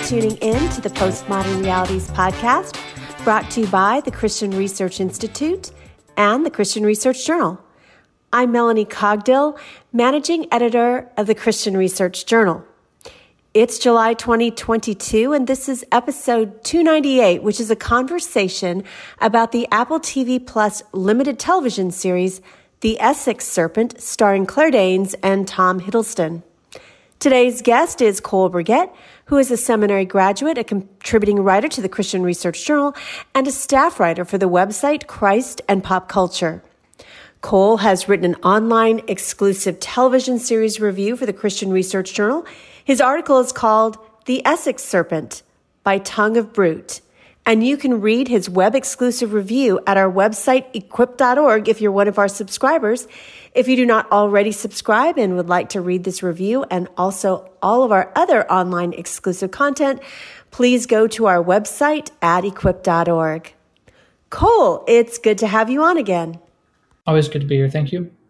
tuning in to the Postmodern Realities podcast, brought to you by the Christian Research Institute and the Christian Research Journal. I'm Melanie Cogdill, managing editor of the Christian Research Journal. It's July 2022, and this is episode 298, which is a conversation about the Apple TV Plus limited television series, The Essex Serpent, starring Claire Danes and Tom Hiddleston. Today's guest is Cole Burgett, who is a seminary graduate, a contributing writer to the Christian Research Journal, and a staff writer for the website Christ and Pop Culture. Cole has written an online exclusive television series review for the Christian Research Journal. His article is called The Essex Serpent by Tongue of Brute. And you can read his web exclusive review at our website, equip.org, if you're one of our subscribers. If you do not already subscribe and would like to read this review and also all of our other online exclusive content, please go to our website at equip.org. Cole, it's good to have you on again. Always good to be here. Thank you.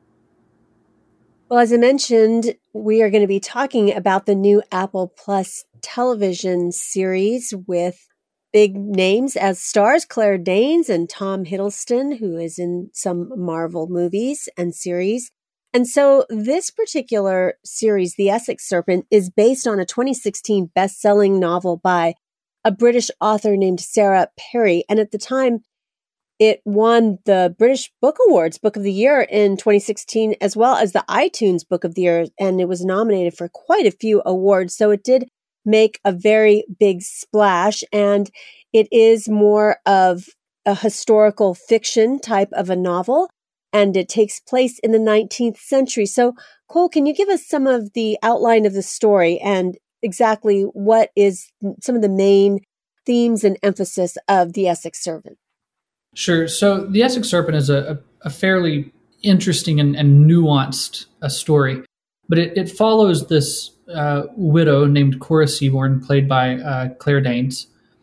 Well, as I mentioned, we are going to be talking about the new Apple Plus television series with big names as stars, Claire Danes and Tom Hiddleston, who is in some Marvel movies and series. And so this particular series, The Essex Serpent, is based on a 2016 best-selling novel by a British author named Sarah Perry. And at the time, it won the British Book Awards Book of the Year in 2016, as well as the iTunes Book of the Year. And it was nominated for quite a few awards. So it did make a very big splash, and it is more of a historical fiction type of a novel, and it takes place in the 19th century. So, Cole, can you give us some of the outline of the story and exactly what is some of the main themes and emphasis of The Essex Serpent? Sure. So The Essex Serpent is a fairly interesting and nuanced story, but it follows this widow named Cora Seaborn, played by Claire Danes,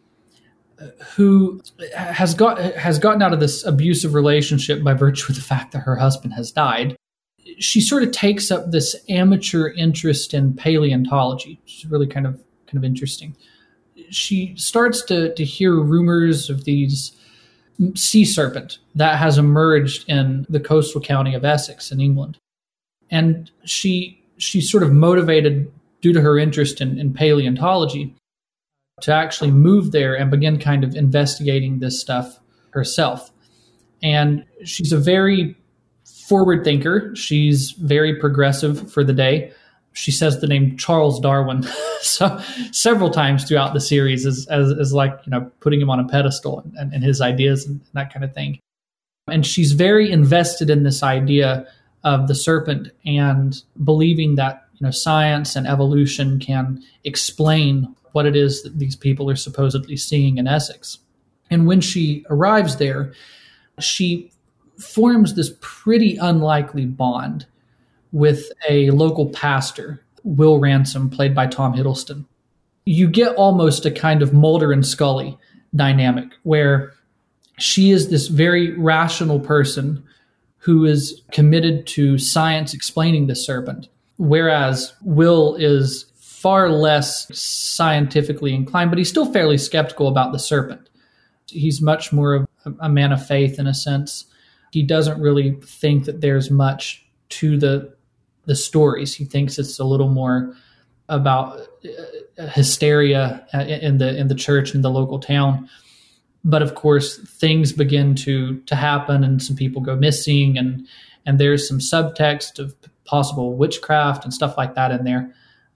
who has gotten out of this abusive relationship by virtue of the fact that her husband has died. She sort of takes up this amateur interest in paleontology, which is really kind of interesting. She starts to hear rumors of these sea serpent that has emerged in the coastal county of Essex in England, and she's sort of motivated due to her interest in paleontology to actually move there and begin kind of investigating this stuff herself. And she's a very forward thinker. She's very progressive for the day. She says the name Charles Darwin so several times throughout the series as like, putting him on a pedestal and his ideas and that kind of thing. And she's very invested in this idea of the serpent and believing that science and evolution can explain what it is that these people are supposedly seeing in Essex. And when she arrives there, she forms this pretty unlikely bond with a local pastor, Will Ransom, played by Tom Hiddleston. You get almost a kind of Mulder and Scully dynamic where she is this very rational person who is committed to science explaining the serpent, whereas Will is far less scientifically inclined, but he's still fairly skeptical about the serpent. He's much more of a man of faith in a sense. He doesn't really think that there's much to the stories. He thinks it's a little more about hysteria in the church and the local town. But of course, things begin to happen, and some people go missing, and there's some subtext of possible witchcraft and stuff like that in there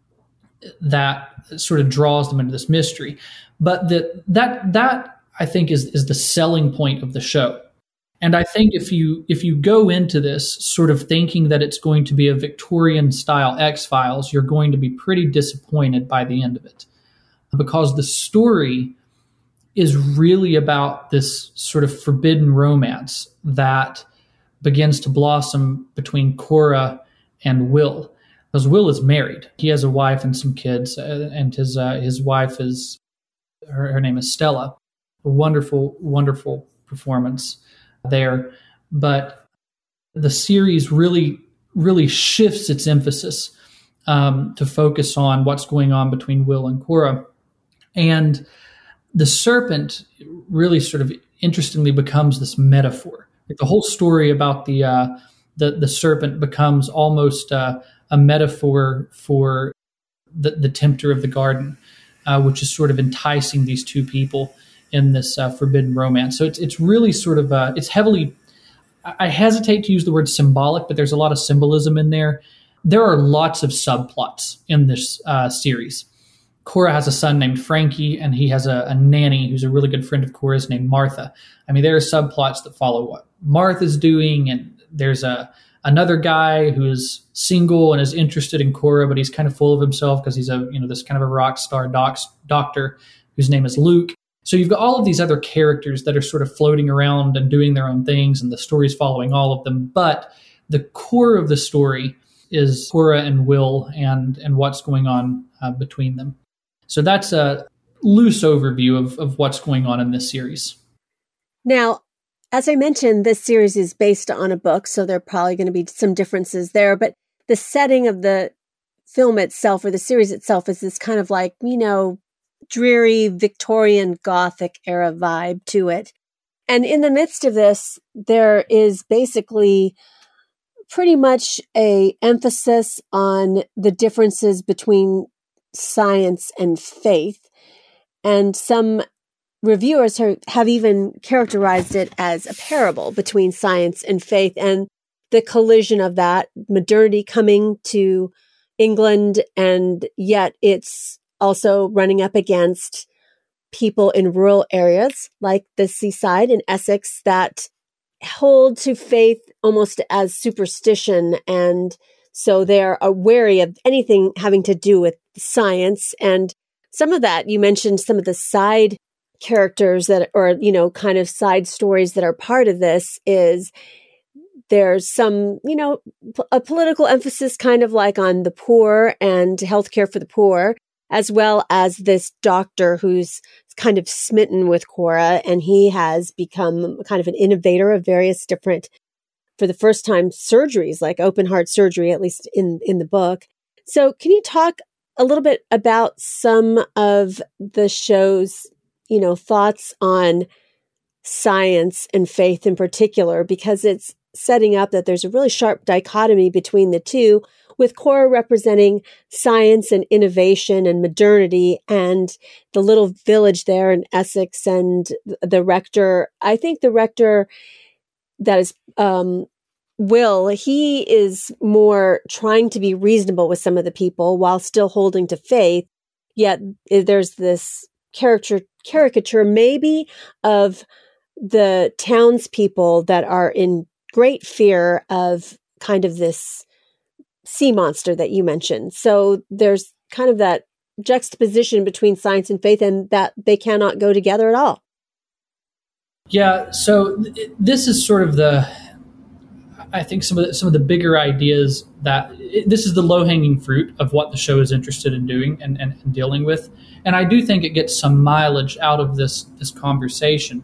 that sort of draws them into this mystery. But that I think is the selling point of the show. And I think if you go into this sort of thinking that it's going to be a Victorian style X-Files, you're going to be pretty disappointed by the end of it, because the story is really about this sort of forbidden romance that begins to blossom between Cora and Will. Because Will is married. He has a wife and some kids, and his wife is, her name is Stella. A wonderful, wonderful performance there. But the series really, really shifts its emphasis to focus on what's going on between Will and Cora. And the serpent really sort of interestingly becomes this metaphor. Like the whole story about the serpent becomes almost a metaphor for the tempter of the garden, which is sort of enticing these two people in this forbidden romance. So it's really sort of it's heavily. I hesitate to use the word symbolic, but there's a lot of symbolism in there. There are lots of subplots in this series. Cora has a son named Frankie, and he has a nanny who's a really good friend of Cora's named Martha. I mean, there are subplots that follow what Martha's doing, and there's another guy who is single and is interested in Cora, but he's kind of full of himself because he's this kind of a rock star doctor whose name is Luke. So you've got all of these other characters that are sort of floating around and doing their own things, and the story's following all of them. But the core of the story is Cora and Will and what's going on between them. So that's a loose overview of what's going on in this series. Now, as I mentioned, this series is based on a book, so there are probably going to be some differences there. But the setting of the film itself or the series itself is this kind of like, dreary Victorian Gothic era vibe to it. And in the midst of this, there is basically pretty much a emphasis on the differences between science and faith. And some reviewers have even characterized it as a parable between science and faith and the collision of that, modernity coming to England, and yet it's also running up against people in rural areas like the seaside in Essex that hold to faith almost as superstition. And so they're wary of anything having to do with science. And some of that, you mentioned some of the side characters that, or, kind of side stories that are part of this is there's some, a political emphasis kind of like on the poor and healthcare for the poor, as well as this doctor who's kind of smitten with Cora, and he has become kind of an innovator of various different, for the first time, surgeries, like open heart surgery, at least in the book. So can you talk a little bit about some of the show's, thoughts on science and faith in particular, because it's setting up that there's a really sharp dichotomy between the two, with Cora representing science and innovation and modernity, and the little village there in Essex, and the rector. I think the rector that is Will, he is more trying to be reasonable with some of the people while still holding to faith, yet there's this caricature maybe of the townspeople that are in great fear of kind of this sea monster that you mentioned. So there's kind of that juxtaposition between science and faith, and that they cannot go together at all. Yeah, so this is sort of I think some of the bigger ideas that this is the low-hanging fruit of what the show is interested in doing and dealing with. And I do think it gets some mileage out of this conversation.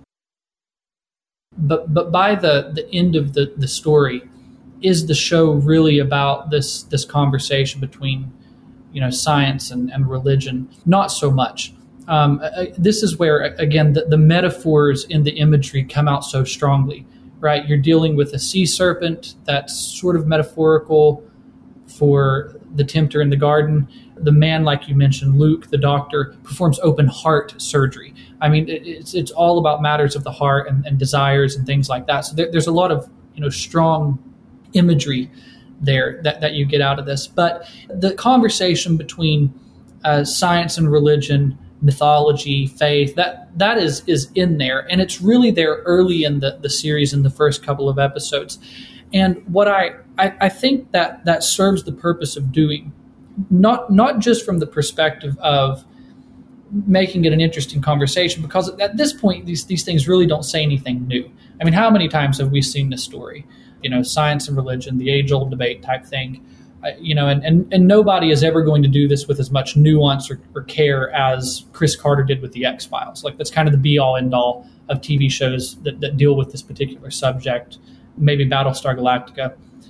But by the end of the story, is the show really about this conversation between science and religion? Not so much. This is where, again, the metaphors in the imagery come out so strongly, right? You're dealing with a sea serpent that's sort of metaphorical for the tempter in the garden. The man, like you mentioned, Luke, the doctor, performs open heart surgery. I mean, it's all about matters of the heart and desires and things like that. So there's a lot of strong imagery there that you get out of this. But the conversation between science and religion, mythology, faith, that is in there, and it's really there early in the series in the first couple of episodes. And what I think that serves the purpose of doing, not just from the perspective of making it an interesting conversation, because at this point these things really don't say anything new. I mean, how many times have we seen this story? Science and religion, the age-old debate type thing. And nobody is ever going to do this with as much nuance or care as Chris Carter did with the X-Files. Like, that's kind of the be-all, end-all of TV shows that deal with this particular subject. Maybe Battlestar Galactica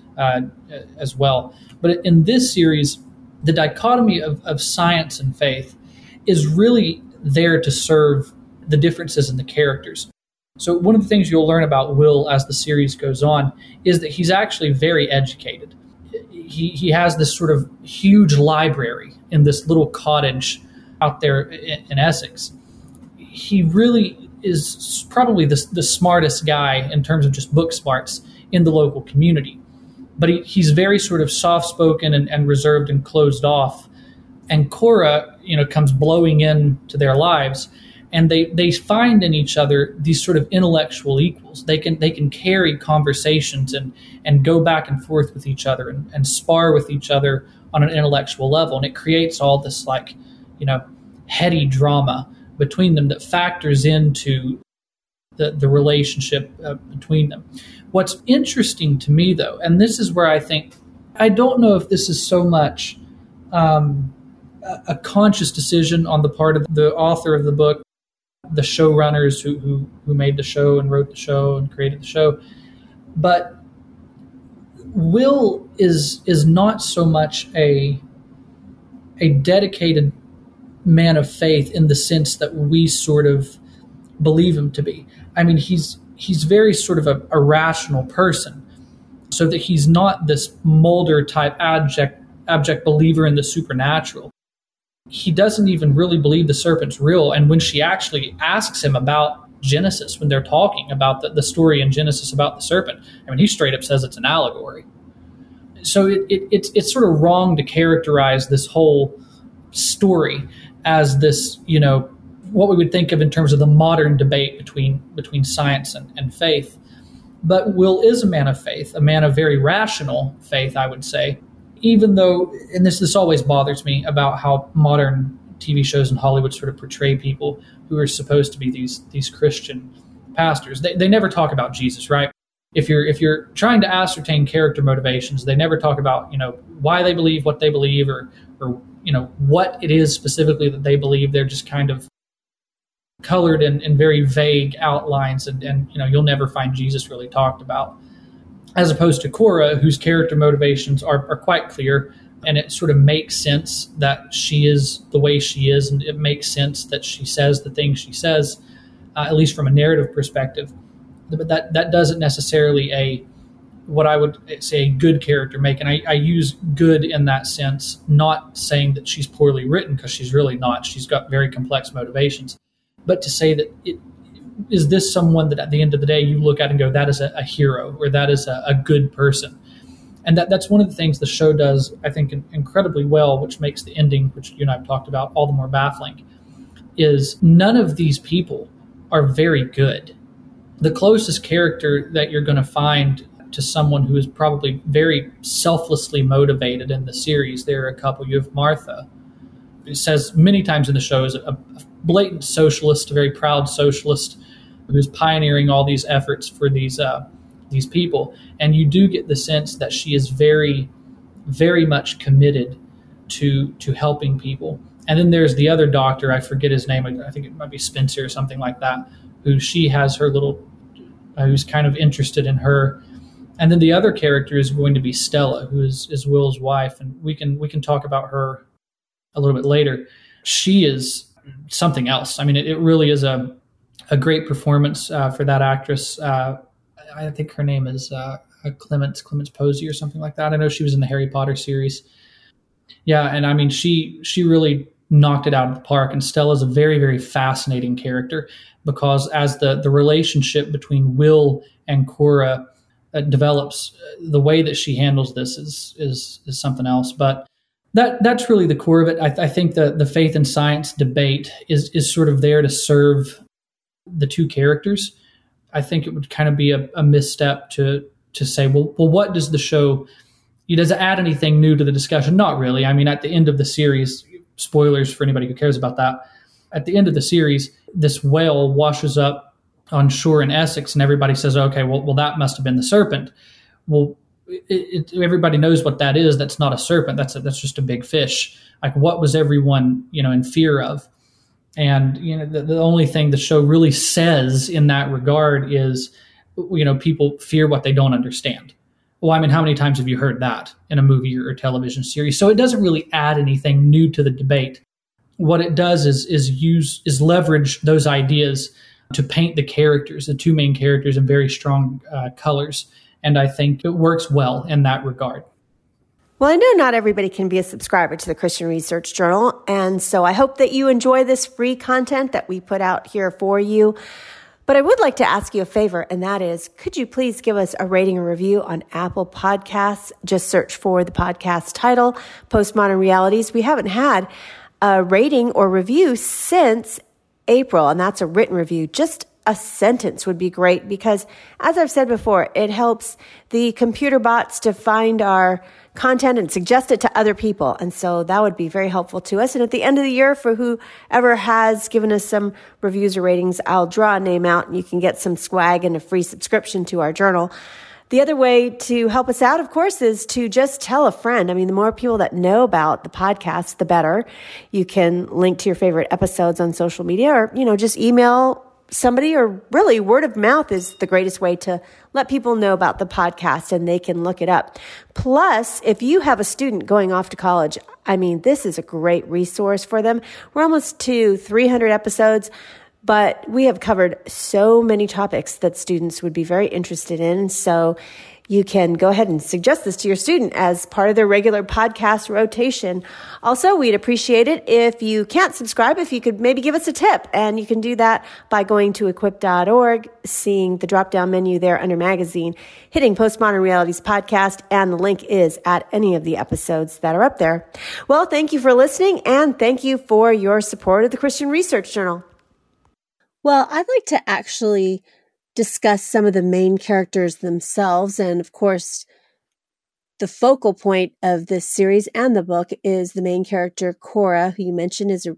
as well. But in this series, the dichotomy of science and faith is really there to serve the differences in the characters. So one of the things you'll learn about Will as the series goes on is that he's actually very educated. He has this sort of huge library in this little cottage out there in Essex. He really is probably the smartest guy in terms of just book smarts in the local community. But he's very sort of soft-spoken and reserved and closed off. And Cora, comes blowing into their lives, and they find in each other these sort of intellectual equals. They can carry conversations and go back and forth with each other and spar with each other on an intellectual level. And it creates all this heady drama between them that factors into the relationship between them. What's interesting to me, though, and this is where I don't know if this is so much a conscious decision on the part of the author of the book, the showrunners who made the show and wrote the show and created the show, but Will is not so much a dedicated man of faith in the sense that we sort of believe him to be. I mean, he's very sort of a rational person, so that he's not this Mulder type abject believer in the supernatural. He doesn't even really believe the serpent's real. And when she actually asks him about Genesis, when they're talking about the story in Genesis about the serpent, I mean, he straight up says it's an allegory. So it's sort of wrong to characterize this whole story as this, what we would think of in terms of the modern debate between science and faith. But Will is a man of faith, a man of very rational faith, I would say, even though, and this always bothers me about how modern TV shows in Hollywood sort of portray people who are supposed to be these Christian pastors. They never talk about Jesus, right? If you're trying to ascertain character motivations, they never talk about, why they believe what they believe or what it is specifically that they believe. They're just kind of colored in very vague outlines, and you'll never find Jesus really talked about. As opposed to Cora, whose character motivations are quite clear, and it sort of makes sense that she is the way she is, and it makes sense that she says the things she says, at least from a narrative perspective. But that doesn't necessarily what I would say a good character make, and I use good in that sense, not saying that she's poorly written, because she's really not. She's got very complex motivations. But to say that is this someone that at the end of the day you look at and go, that is a hero, or that is a good person. And that's one of the things the show does, I think, incredibly well, which makes the ending, which you and I have talked about, all the more baffling, is none of these people are very good. The closest character that you're going to find to someone who is probably very selflessly motivated in the series, there are a couple. You have Martha, who says many times in the show is a blatant socialist, a very proud socialist, who's pioneering all these efforts for these people. And you do get the sense that she is very, very much committed to helping people. And then there's the other doctor, I forget his name, I think it might be Spencer or something like that, who she has her little, who's kind of interested in her. And then the other character is going to be Stella, who is Will's wife, and we can talk about her a little bit later. She is something else. I mean, it really is a great performance for that actress. I think her name is Clemence Posey or something like that. I know she was in the Harry Potter series. Yeah, and I mean, she really knocked it out of the park. And Stella's a very, very fascinating character, because as the relationship between Will and Cora develops, the way that she handles this is something else. But that's really the core of it. I think the faith and science debate is sort of there to serve the two characters. I think it would kind of be a misstep to say, well, what does the show, does it add anything new to the discussion? Not really. I mean, at the end of the series, spoilers for anybody who cares about that, at the end of the series, this whale washes up on shore in Essex, and everybody says, okay, well, that must have been the serpent. Well, everybody knows what that is. That's not a serpent. That's just a big fish. Like, what was everyone, in fear of? And, the only thing the show really says in that regard is, people fear what they don't understand. Well, I mean, how many times have you heard that in a movie or television series? So it doesn't really add anything new to the debate. what it does is leverage those ideas to paint the characters, the two main characters, in very strong colors. And I think it works well in that regard. Well, I know not everybody can be a subscriber to the Christian Research Journal, and so I hope that you enjoy this free content that we put out here for you. But I would like to ask you a favor, and that is, could you please give us a rating and review on Apple Podcasts? Just search for the podcast title, Postmodern Realities. We haven't had a rating or review since April, and that's a written review. Just a sentence would be great because, as I've said before, it helps the computer bots to find our content and suggest it to other people. And so that would be very helpful to us. And at the end of the year, for whoever has given us some reviews or ratings, I'll draw a name out and you can get some swag and a free subscription to our journal. The other way to help us out, of course, is to just tell a friend. I mean, the more people that know about the podcast, the better. You can link to your favorite episodes on social media or, just email somebody, or really word of mouth is the greatest way to let people know about the podcast and they can look it up. Plus, if you have a student going off to college, I mean, this is a great resource for them. We're almost to 300 episodes, but we have covered so many topics that students would be very interested in. So you can go ahead and suggest this to your student as part of their regular podcast rotation. Also, we'd appreciate it if you can't subscribe, if you could maybe give us a tip. And you can do that by going to equip.org, seeing the drop-down menu there under magazine, hitting Postmodern Realities Podcast, and the link is at any of the episodes that are up there. Well, thank you for listening, and thank you for your support of the Christian Research Journal. Well, I'd like to actually discuss some of the main characters themselves. And of course, the focal point of this series and the book is the main character, Cora, who you mentioned is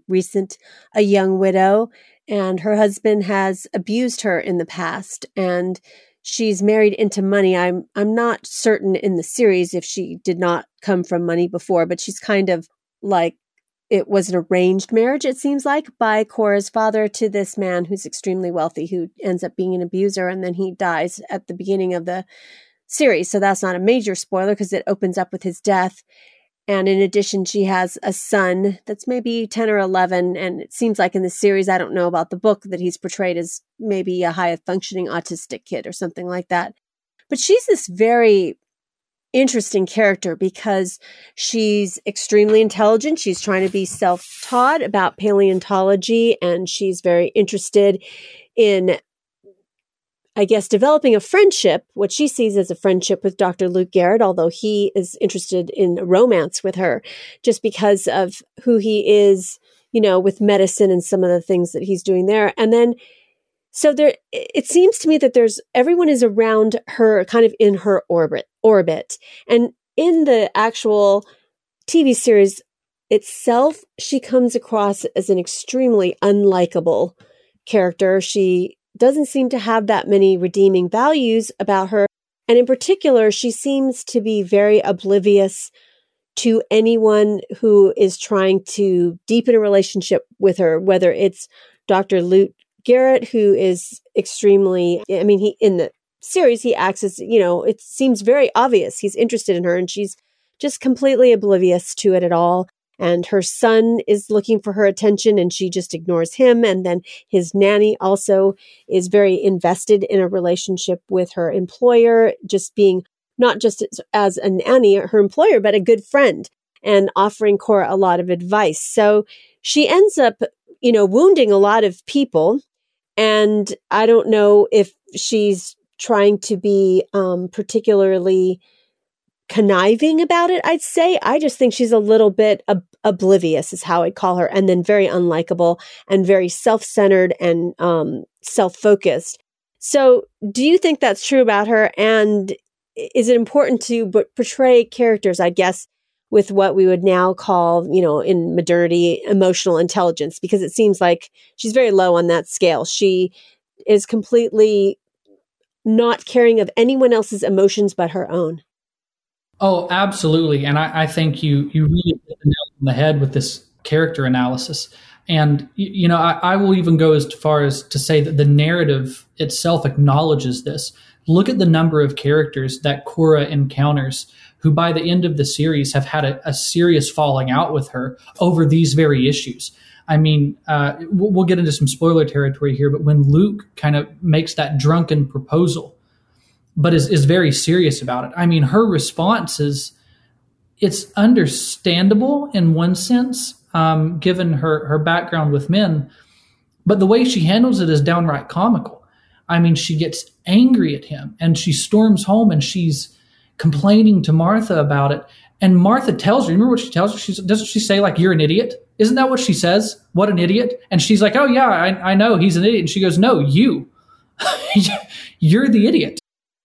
a young widow, and her husband has abused her in the past, and she's married into money. I'm not certain in the series if she did not come from money before, but she's kind of like, it was an arranged marriage, it seems like, by Cora's father to this man who's extremely wealthy, who ends up being an abuser, and then he dies at the beginning of the series. So that's not a major spoiler because it opens up with his death. And in addition, she has a son that's maybe 10 or 11. And it seems like in the series, I don't know about the book, that he's portrayed as maybe a high-functioning autistic kid or something like that. But she's this very interesting character because she's extremely intelligent. She's trying to be self-taught about paleontology, and she's very interested in, I guess, developing a friendship, what she sees as a friendship with Dr. Luke Garrett, although he is interested in romance with her just because of who he is, with medicine and some of the things that he's doing there. And then so it seems to me that everyone is around her, kind of in her orbit. And in the actual TV series itself, she comes across as an extremely unlikable character. She doesn't seem to have that many redeeming values about her. And in particular, she seems to be very oblivious to anyone who is trying to deepen a relationship with her, whether it's Dr. Luke Garrett, who is extremely, he in the series, he acts as, it seems very obvious he's interested in her, and she's just completely oblivious to it at all. And her son is looking for her attention, and she just ignores him. And then his nanny also is very invested in a relationship with her employer, just being not just as a nanny, her employer, but a good friend, and offering Cora a lot of advice. So she ends up, wounding a lot of people. And I don't know if she's trying to be particularly conniving about it, I'd say. I just think she's a little bit oblivious is how I'd call her, and then very unlikable and very self-centered and self-focused. So do you think that's true about her? And is it important to portray characters, I guess, with what we would now call, in modernity, emotional intelligence? Because it seems like she's very low on that scale. She is completely not caring of anyone else's emotions but her own. Oh, absolutely. And I think you really hit the nail on the head with this character analysis. And, I will even go as far as to say that the narrative itself acknowledges this. Look at the number of characters that Cora encounters who by the end of the series have had a serious falling out with her over these very issues. I mean, we'll get into some spoiler territory here, but when Luke kind of makes that drunken proposal, but is very serious about it, I mean, her response is, it's understandable in one sense, given her background with men, but the way she handles it is downright comical. I mean, she gets angry at him and she storms home and she's complaining to Martha about it. And Martha tells her, remember what she tells her? Doesn't she say, like, you're an idiot? Isn't that what she says? What an idiot. And she's like, oh yeah, I know he's an idiot. And she goes, no, you, you're the idiot.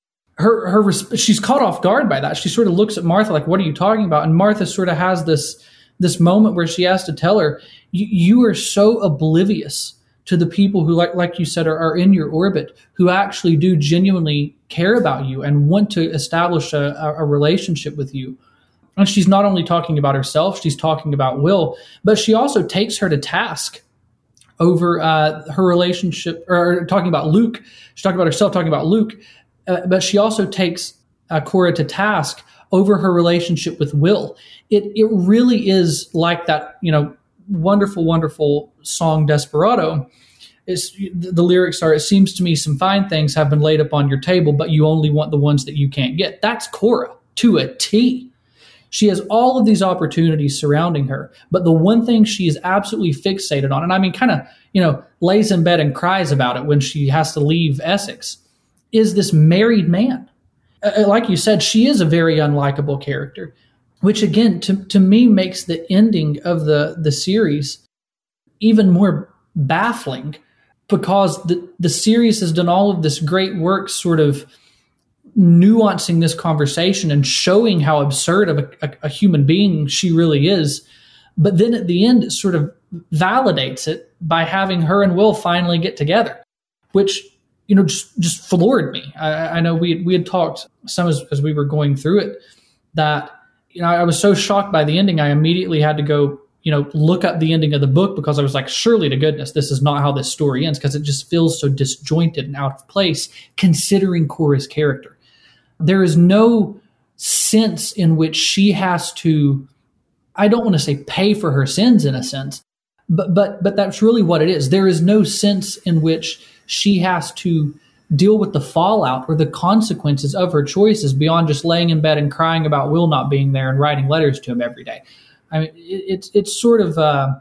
She's caught off guard by that. She sort of looks at Martha like, what are you talking about? And Martha sort of has this moment where she has to tell her, you are so oblivious to the people who, like you said, are in your orbit, who actually do genuinely care about you and want to establish a relationship with you. And she's not only talking about herself, she's talking about Will, but she also takes her to task over her relationship, or talking about Luke. She's talking about herself, talking about Luke, but she also takes Cora to task over her relationship with Will. It really is like that, wonderful, wonderful song Desperado. The lyrics are, it seems to me some fine things have been laid upon your table, but you only want the ones that you can't get. That's Cora to a T. She has all of these opportunities surrounding her, but the one thing she is absolutely fixated on, and I mean, kind of, lays in bed and cries about it when she has to leave Essex, is this married man. Like you said, she is a very unlikable character, which again, to me, makes the ending of the series even more baffling, because the series has done all of this great work sort of nuancing this conversation and showing how absurd of a human being she really is. But then at the end, it sort of validates it by having her and Will finally get together, which, just floored me. I know we had talked some as we were going through it, that, I was so shocked by the ending, I immediately had to go, look up the ending of the book, because I was like, surely to goodness, this is not how this story ends, because it just feels so disjointed and out of place, considering Cora's character. There is no sense in which she has to, I don't want to say pay for her sins in a sense, but that's really what it is. There is no sense in which she has to deal with the fallout or the consequences of her choices beyond just laying in bed and crying about Will not being there and writing letters to him every day. I mean, it's sort of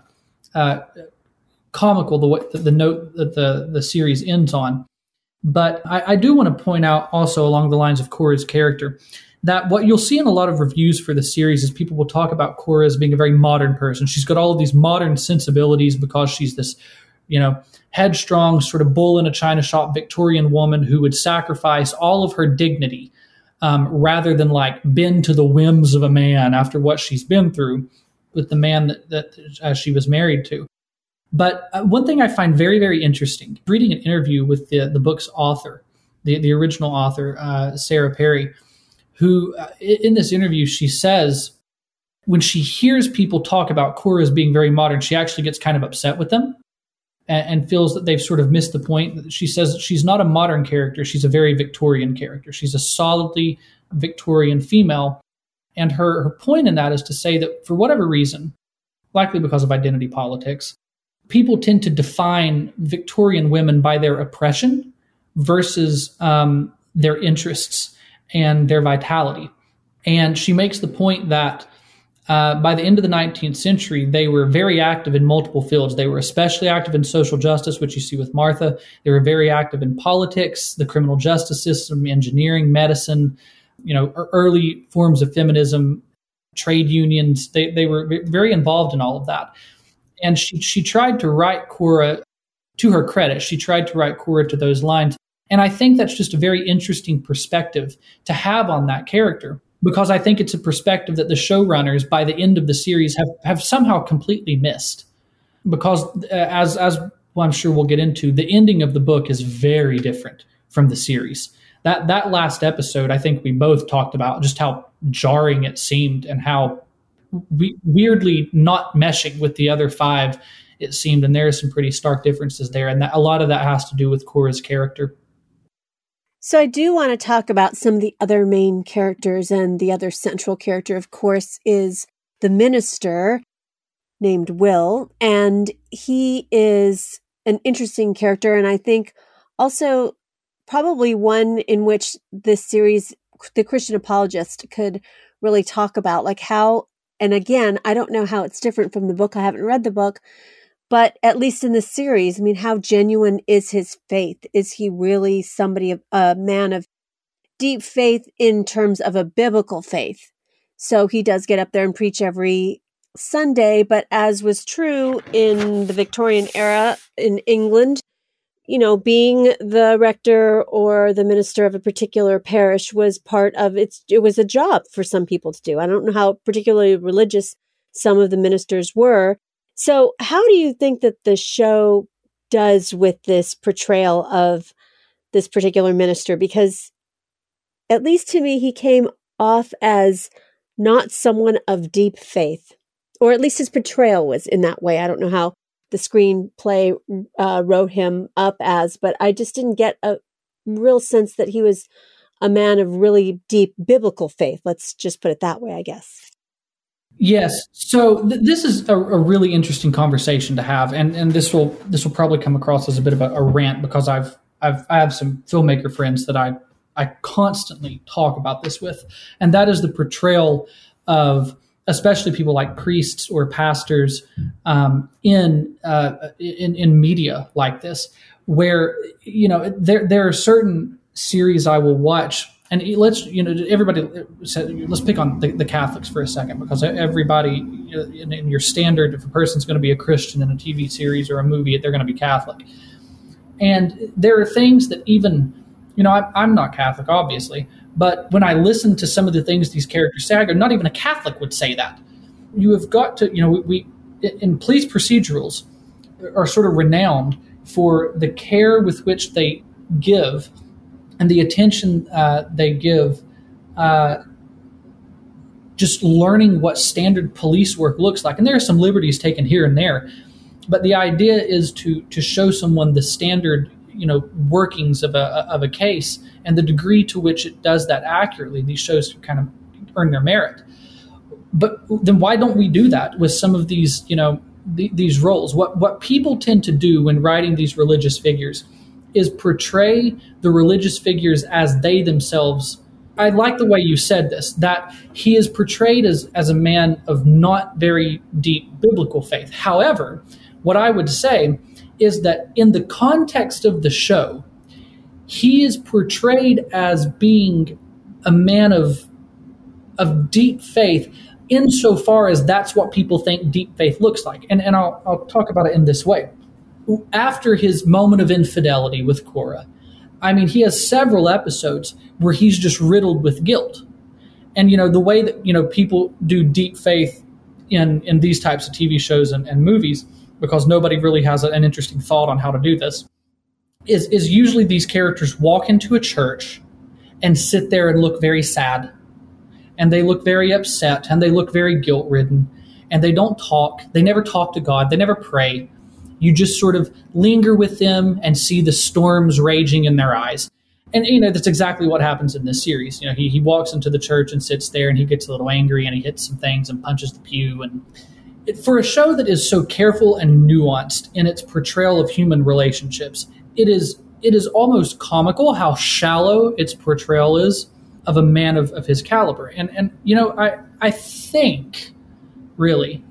comical the note that the series ends on. But I do want to point out also, along the lines of Cora's character, that what you'll see in a lot of reviews for the series is people will talk about Cora as being a very modern person. She's got all of these modern sensibilities because she's this, headstrong, sort of bull in a china shop Victorian woman who would sacrifice all of her dignity rather than bend to the whims of a man after what she's been through with the man that she was married to. But one thing I find very, very interesting, reading an interview with the book's author, the original author, Sarah Perry, who in this interview, she says when she hears people talk about Cora as being very modern, she actually gets kind of upset with them and feels that they've sort of missed the point. She says she's not a modern character. She's a very Victorian character. She's a solidly Victorian female. And her point in that is to say that for whatever reason, likely because of identity politics, people tend to define Victorian women by their oppression versus their interests and their vitality. And she makes the point that by the end of the 19th century, they were very active in multiple fields. They were especially active in social justice, which you see with Martha. They were very active in politics, the criminal justice system, engineering, medicine, early forms of feminism, trade unions. They were very involved in all of that. And she tried to write Cora, to her credit, she tried to write Cora to those lines. And I think that's just a very interesting perspective to have on that character, because I think it's a perspective that the showrunners, by the end of the series, have somehow completely missed. Because as well, I'm sure we'll get into, the ending of the book is very different from the series. That last episode, I think we both talked about just how jarring it seemed and how weirdly not meshing with the other five it seemed, and there are some pretty stark differences there, and a lot of that has to do with Cora's character. So I do want to talk about some of the other main characters, and the other central character, of course, is the minister. named Will, and he is an interesting character, and I think also probably one in which this series, The Christian Apologist, could really talk about, like how, and again, I don't know how it's different from the book. I haven't read the book, but at least in this series, I mean, how genuine is his faith? Is he really somebody, a man of deep faith in terms of a biblical faith? So he does get up there and preach every Sunday, but as was true in the Victorian era in England, you know, being the rector or the minister of a particular parish was part of it was a job for some people to do. I don't know how particularly religious some of the ministers were. So how do you think that the show does with this portrayal of this particular minister? Because at least to me, he came off as not someone of deep faith, or at least his portrayal was in that way. I don't know how the screenplay wrote him up as, but I just didn't get a real sense that he was a man of really deep biblical faith. Let's just put it that way, I guess. Yes. So this is a really interesting conversation to have, and this will probably come across as a bit of a rant, because I have some filmmaker friends that I constantly talk about this with, and that is the portrayal of especially people like priests or pastors in media like this, where, you know, there are certain series I will watch, and let's pick on the Catholics for a second, because everybody in your standard, if a person's going to be a Christian in a TV series or a movie, they're going to be Catholic, and there are things that even, you know, I'm not Catholic, obviously, but when I listen to some of the things these characters say, I go, not even a Catholic would say that. You have got to, you know, we in police procedurals are sort of renowned for the care with which they give and the attention they give just learning what standard police work looks like. And there are some liberties taken here and there, but the idea is to show someone the standard, you know, workings of a case and the degree to which it does that accurately. These shows kind of earn their merit. But then why don't we do that with some of these, you know, these roles? What people tend to do when writing these religious figures is portray the religious figures as they themselves. I like the way you said this, that he is portrayed as a man of not very deep biblical faith. However, what I would say is that in the context of the show, he is portrayed as being a man of deep faith, insofar as that's what people think deep faith looks like. And I'll talk about it in this way. After his moment of infidelity with Cora, I mean, he has several episodes where he's just riddled with guilt. And, you know, the way that, you know, people do deep faith in these types of TV shows and movies, because nobody really has an interesting thought on how to do this, is usually these characters walk into a church and sit there and look very sad, and they look very upset, and they look very guilt-ridden, and they don't talk. They never talk to God. They never pray. You just sort of linger with them and see the storms raging in their eyes. And, you know, that's exactly what happens in this series. You know, he walks into the church and sits there, and he gets a little angry, and he hits some things and punches the pew. And for a show that is so careful and nuanced in its portrayal of human relationships, it is almost comical how shallow its portrayal is of a man of his caliber. And you know, I think really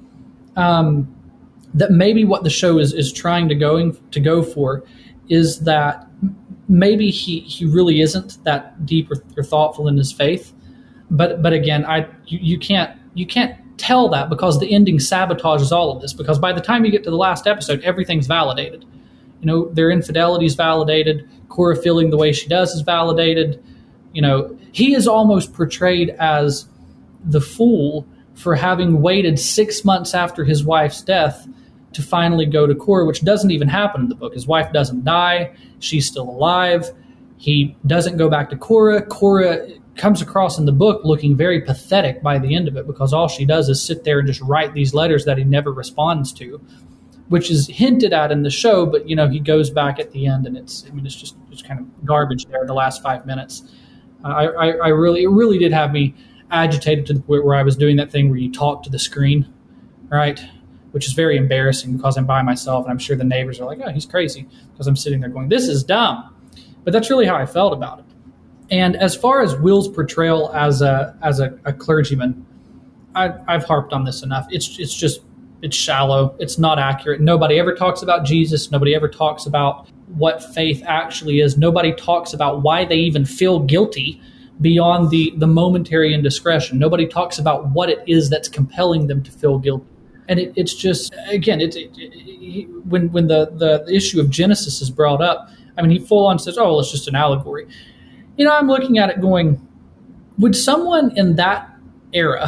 that maybe what the show is trying to go for is that maybe he really isn't that deep or thoughtful in his faith. But again, you can't tell that, because the ending sabotages all of this, because by the time you get to the last episode, everything's validated. You know, their infidelity is validated. Cora feeling the way she does is validated. You know, he is almost portrayed as the fool for having waited 6 months after his wife's death to finally go to Cora, which doesn't even happen in the book. His wife doesn't die. She's still alive. He doesn't go back to Cora. Cora comes across in the book looking very pathetic by the end of it, because all she does is sit there and just write these letters that he never responds to, which is hinted at in the show. But, you know, he goes back at the end, and it's just kind of garbage there in the last 5 minutes. It really did have me agitated to the point where I was doing that thing where you talk to the screen, right? which is very embarrassing because I'm by myself, and I'm sure the neighbors are like, oh, he's crazy, because I'm sitting there going, this is dumb. But that's really how I felt about it. And as far as Will's portrayal as a clergyman, I've harped on this enough. It's shallow. It's not accurate. Nobody ever talks about Jesus. Nobody ever talks about what faith actually is. Nobody talks about why they even feel guilty beyond the momentary indiscretion. Nobody talks about what it is that's compelling them to feel guilty. And it's just, again, when the issue of Genesis is brought up, I mean, he full on says, oh, well, it's just an allegory. I'm looking at it going, would someone in that era,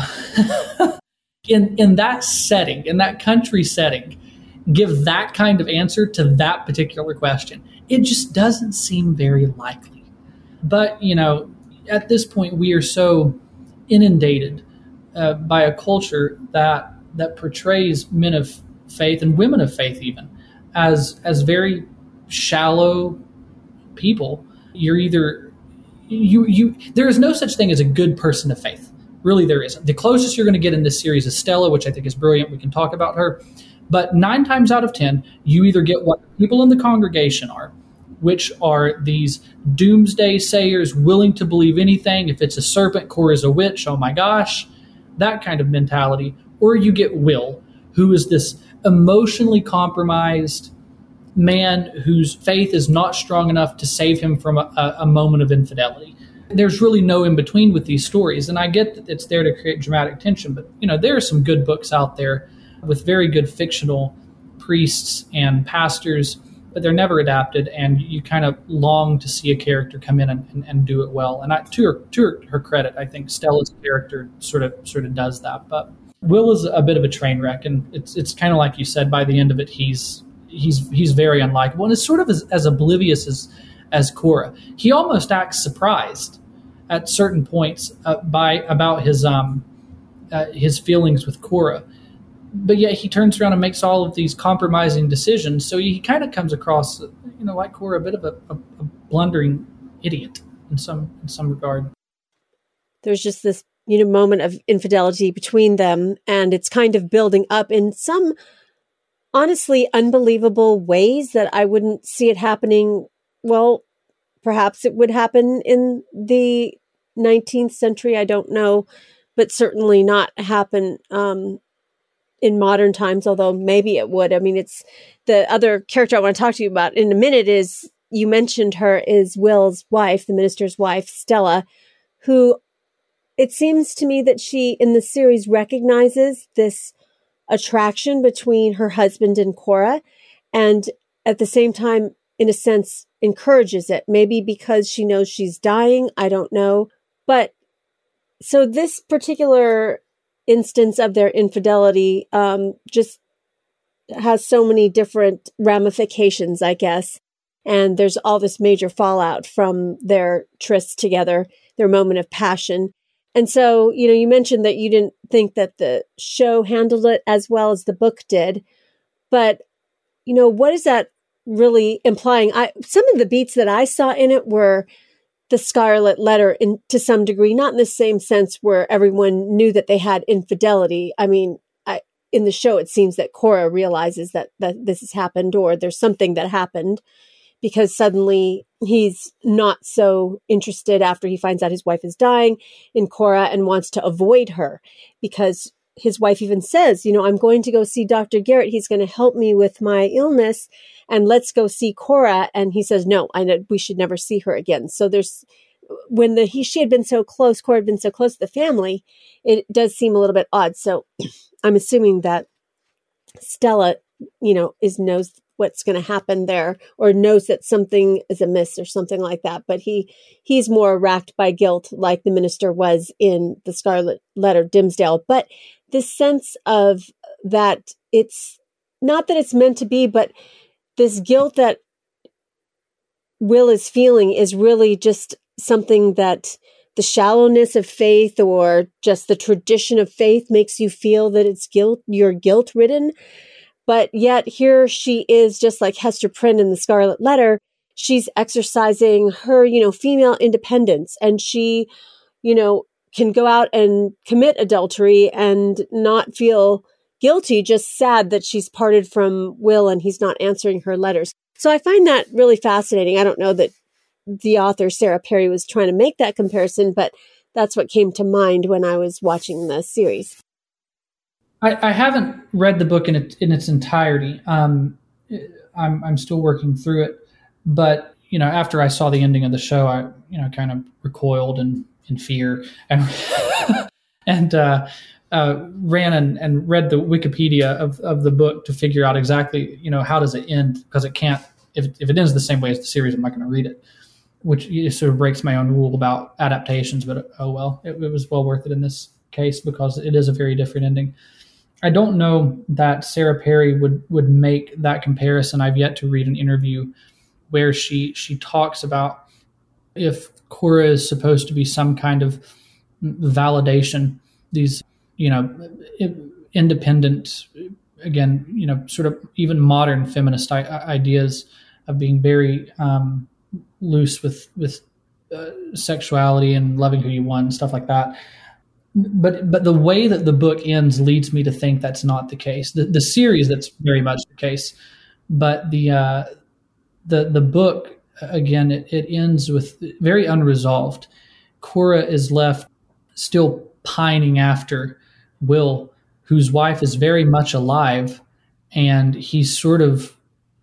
in that setting, in that country setting, give that kind of answer to that particular question? It just doesn't seem very likely. But, at this point, we are so inundated by a culture that portrays men of faith and women of faith even as very shallow people. You're either there is no such thing as a good person of faith. Really, there isn't. The closest you're going to get in this series is Stella, which I think is brilliant. We can talk about her. But 9 times out of 10, you either get what people in the congregation are, which are these doomsday sayers willing to believe anything. If it's a serpent, Cora's a witch, oh my gosh, that kind of mentality. Or you get Will, who is this emotionally compromised man whose faith is not strong enough to save him from a moment of infidelity. There's really no in between with these stories. And I get that it's there to create dramatic tension, but there are some good books out there with very good fictional priests and pastors, but they're never adapted, and you kind of long to see a character come in and do it well. And to her credit, I think Stella's character sort of does that. But Will is a bit of a train wreck, and it's kind of like you said, by the end of it, he's very unlikable, and is sort of as oblivious as Cora. He almost acts surprised at certain points about his feelings with Cora, but yet he turns around and makes all of these compromising decisions. So he kind of comes across, like Cora, a bit of a blundering idiot in some regard. There's just this moment of infidelity between them, and it's kind of building up in some honestly unbelievable ways that I wouldn't see it happening. Well, perhaps it would happen in the 19th century. I don't know, but certainly not happen in modern times, although maybe it would. I mean, it's the other character I want to talk to you about in a minute is, you mentioned her, is Will's wife, the minister's wife, Stella, who it seems to me that she in the series recognizes this attraction between her husband and Cora, and at the same time, in a sense, encourages it. Maybe because she knows she's dying. I don't know. But so this particular instance of their infidelity just has so many different ramifications, I guess. And there's all this major fallout from their tryst together, their moment of passion. And so, you mentioned that you didn't think that the show handled it as well as the book did. But, what is that really implying? Some of the beats that I saw in it were the Scarlet Letter to some degree, not in the same sense where everyone knew that they had infidelity. I mean, in the show, it seems that Cora realizes that this has happened, or there's something that happened, because suddenly he's not so interested after he finds out his wife is dying in Cora and wants to avoid her, because his wife even says, I'm going to go see Dr. Garrett. He's going to help me with my illness, and let's go see Cora. And he says, no, I know we should never see her again. So she had been so close, Cora had been so close to the family, it does seem a little bit odd. So I'm assuming that Stella, knows what's going to happen there, or knows that something is amiss or something like that. But he's more racked by guilt, like the minister was in the Scarlet Letter, Dimmesdale. But this sense of that it's not that it's meant to be, but this guilt that Will is feeling is really just something that the shallowness of faith, or just the tradition of faith, makes you feel that it's guilt, you're guilt-ridden. But yet here she is, just like Hester Prynne in the Scarlet Letter, she's exercising her, female independence, and she, can go out and commit adultery and not feel guilty, just sad that she's parted from Will and he's not answering her letters. So I find that really fascinating. I don't know that the author, Sarah Perry, was trying to make that comparison, but that's what came to mind when I was watching the series. I haven't read the book in its entirety. I'm still working through it, but after I saw the ending of the show, I kind of recoiled in fear and and ran and read the Wikipedia of the book to figure out exactly how does it end, because it can't, if it ends the same way as the series, I'm not going to read it, which sort of breaks my own rule about adaptations. But oh well, it was well worth it in this case because it is a very different ending. I don't know that Sarah Perry would make that comparison. I've yet to read an interview where she talks about if Cora is supposed to be some kind of validation, these, independent, again, sort of even modern feminist ideas of being very loose with sexuality and loving who you want and stuff like that. But the way that the book ends leads me to think that's not the case. The series, that's very much the case, but the book, again, it ends with very unresolved. Cora is left still pining after Will, whose wife is very much alive, and he's sort of,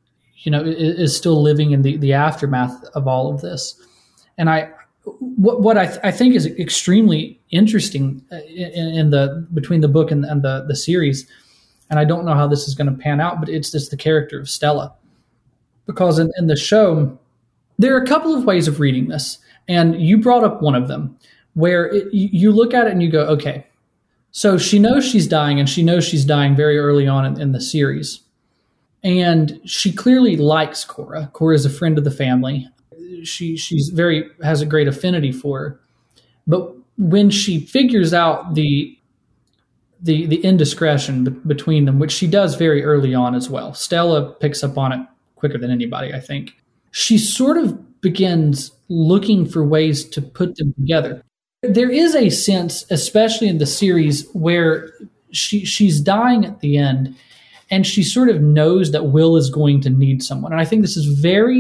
is still living in the aftermath of all of this. And what I think is extremely interesting in between the book and the series, and I don't know how this is going to pan out, but it's just the character of Stella. Because in the show, there are a couple of ways of reading this, and you brought up one of them, where you look at it and you go, okay, so she knows she's dying, and she knows she's dying very early on in the series. And she clearly likes Cora. Cora is a friend of the family. She's has a great affinity for her. But when she figures out the indiscretion between them, which she does very early on as well, Stella picks up on it quicker than anybody, I think. She sort of begins looking for ways to put them together. There is a sense, especially in the series, where she's dying at the end, and she sort of knows that Will is going to need someone. And I think this is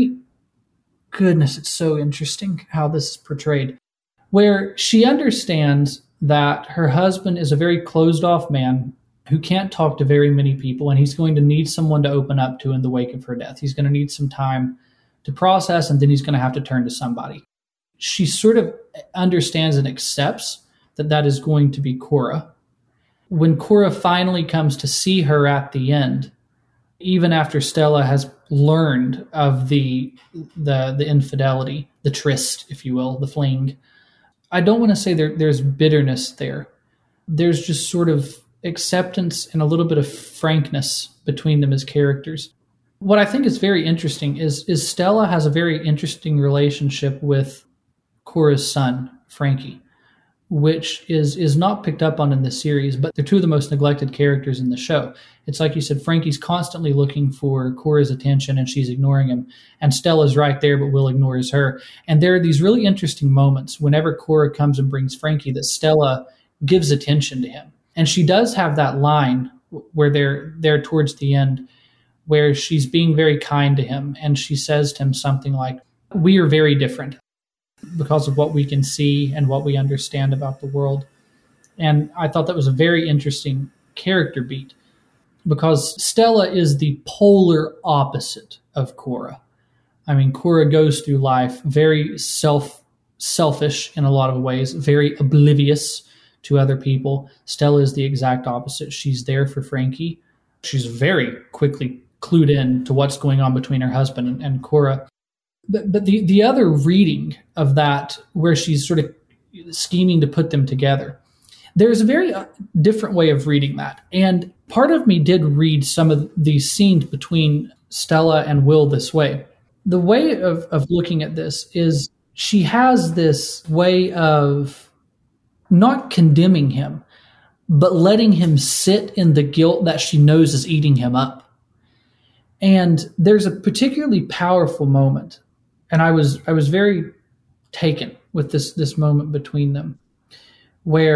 goodness, it's so interesting how this is portrayed, where she understands that her husband is a very closed-off man who can't talk to very many people, and he's going to need someone to open up to in the wake of her death. He's going to need some time to process, and then he's going to have to turn to somebody. She sort of understands and accepts that is going to be Cora. When Cora finally comes to see her at the end, even after Stella has learned of the infidelity, the tryst, if you will, the fling, I don't want to say there's bitterness there. There's just sort of acceptance and a little bit of frankness between them as characters. What I think is very interesting is Stella has a very interesting relationship with Cora's son, Frankie, which is not picked up on in the series, but they're two of the most neglected characters in the show. It's like you said, Frankie's constantly looking for Cora's attention and she's ignoring him. And Stella's right there, but Will ignores her. And there are these really interesting moments whenever Cora comes and brings Frankie that Stella gives attention to him. And she does have that line where they're towards the end where she's being very kind to him. And she says to him something like, "We are very different because of what we can see and what we understand about the world." And I thought that was a very interesting character beat because Stella is the polar opposite of Cora. I mean, Cora goes through life very selfish in a lot of ways, very oblivious to other people. Stella is the exact opposite. She's there for Frankie. She's very quickly clued in to what's going on between her husband and Cora. But the other reading of that, where she's sort of scheming to put them together, there's a very different way of reading that. And part of me did read some of these scenes between Stella and Will this way. The way of looking at this is she has this way of not condemning him, but letting him sit in the guilt that she knows is eating him up. And there's a particularly powerful moment. And I was very taken with this moment between them, where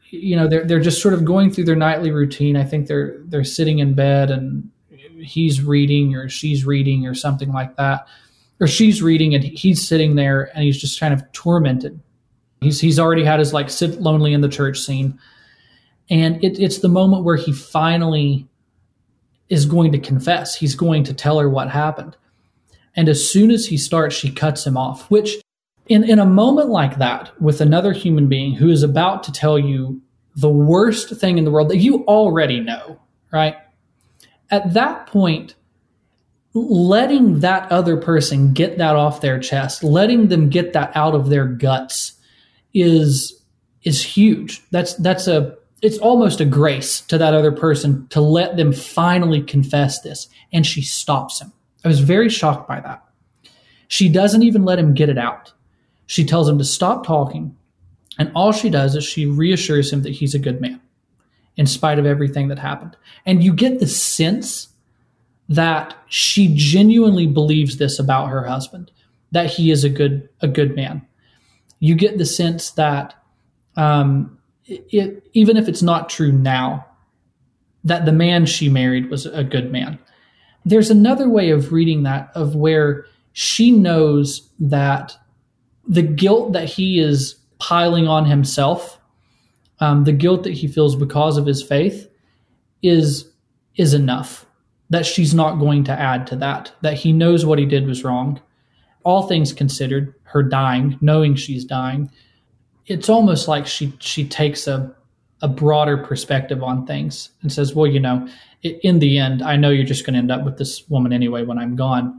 they're just sort of going through their nightly routine. I think they're sitting in bed and he's reading or she's reading or something like that. Or she's reading and he's sitting there and he's just kind of tormented. He's already had his sit lonely in the church scene. And it's the moment where he finally is going to confess. He's going to tell her what happened. And as soon as he starts, she cuts him off, which in a moment like that with another human being who is about to tell you the worst thing in the world that you already know, right? At that point, letting that other person get that off their chest, letting them get that out of their guts is huge. It's almost a grace to that other person to let them finally confess this. And she stops him. I was very shocked by that. She doesn't even let him get it out. She tells him to stop talking. And all she does is she reassures him that he's a good man in spite of everything that happened. And you get the sense that she genuinely believes this about her husband, that he is a good man. You get the sense that even if it's not true now, that the man she married was a good man. There's another way of reading that, of where she knows that the guilt that he is piling on himself, the guilt that he feels because of his faith, is enough. That she's not going to add to that he knows what he did was wrong. All things considered, her dying, knowing she's dying, it's almost like she takes a broader perspective on things and says, well, in the end, I know you're just going to end up with this woman anyway when I'm gone.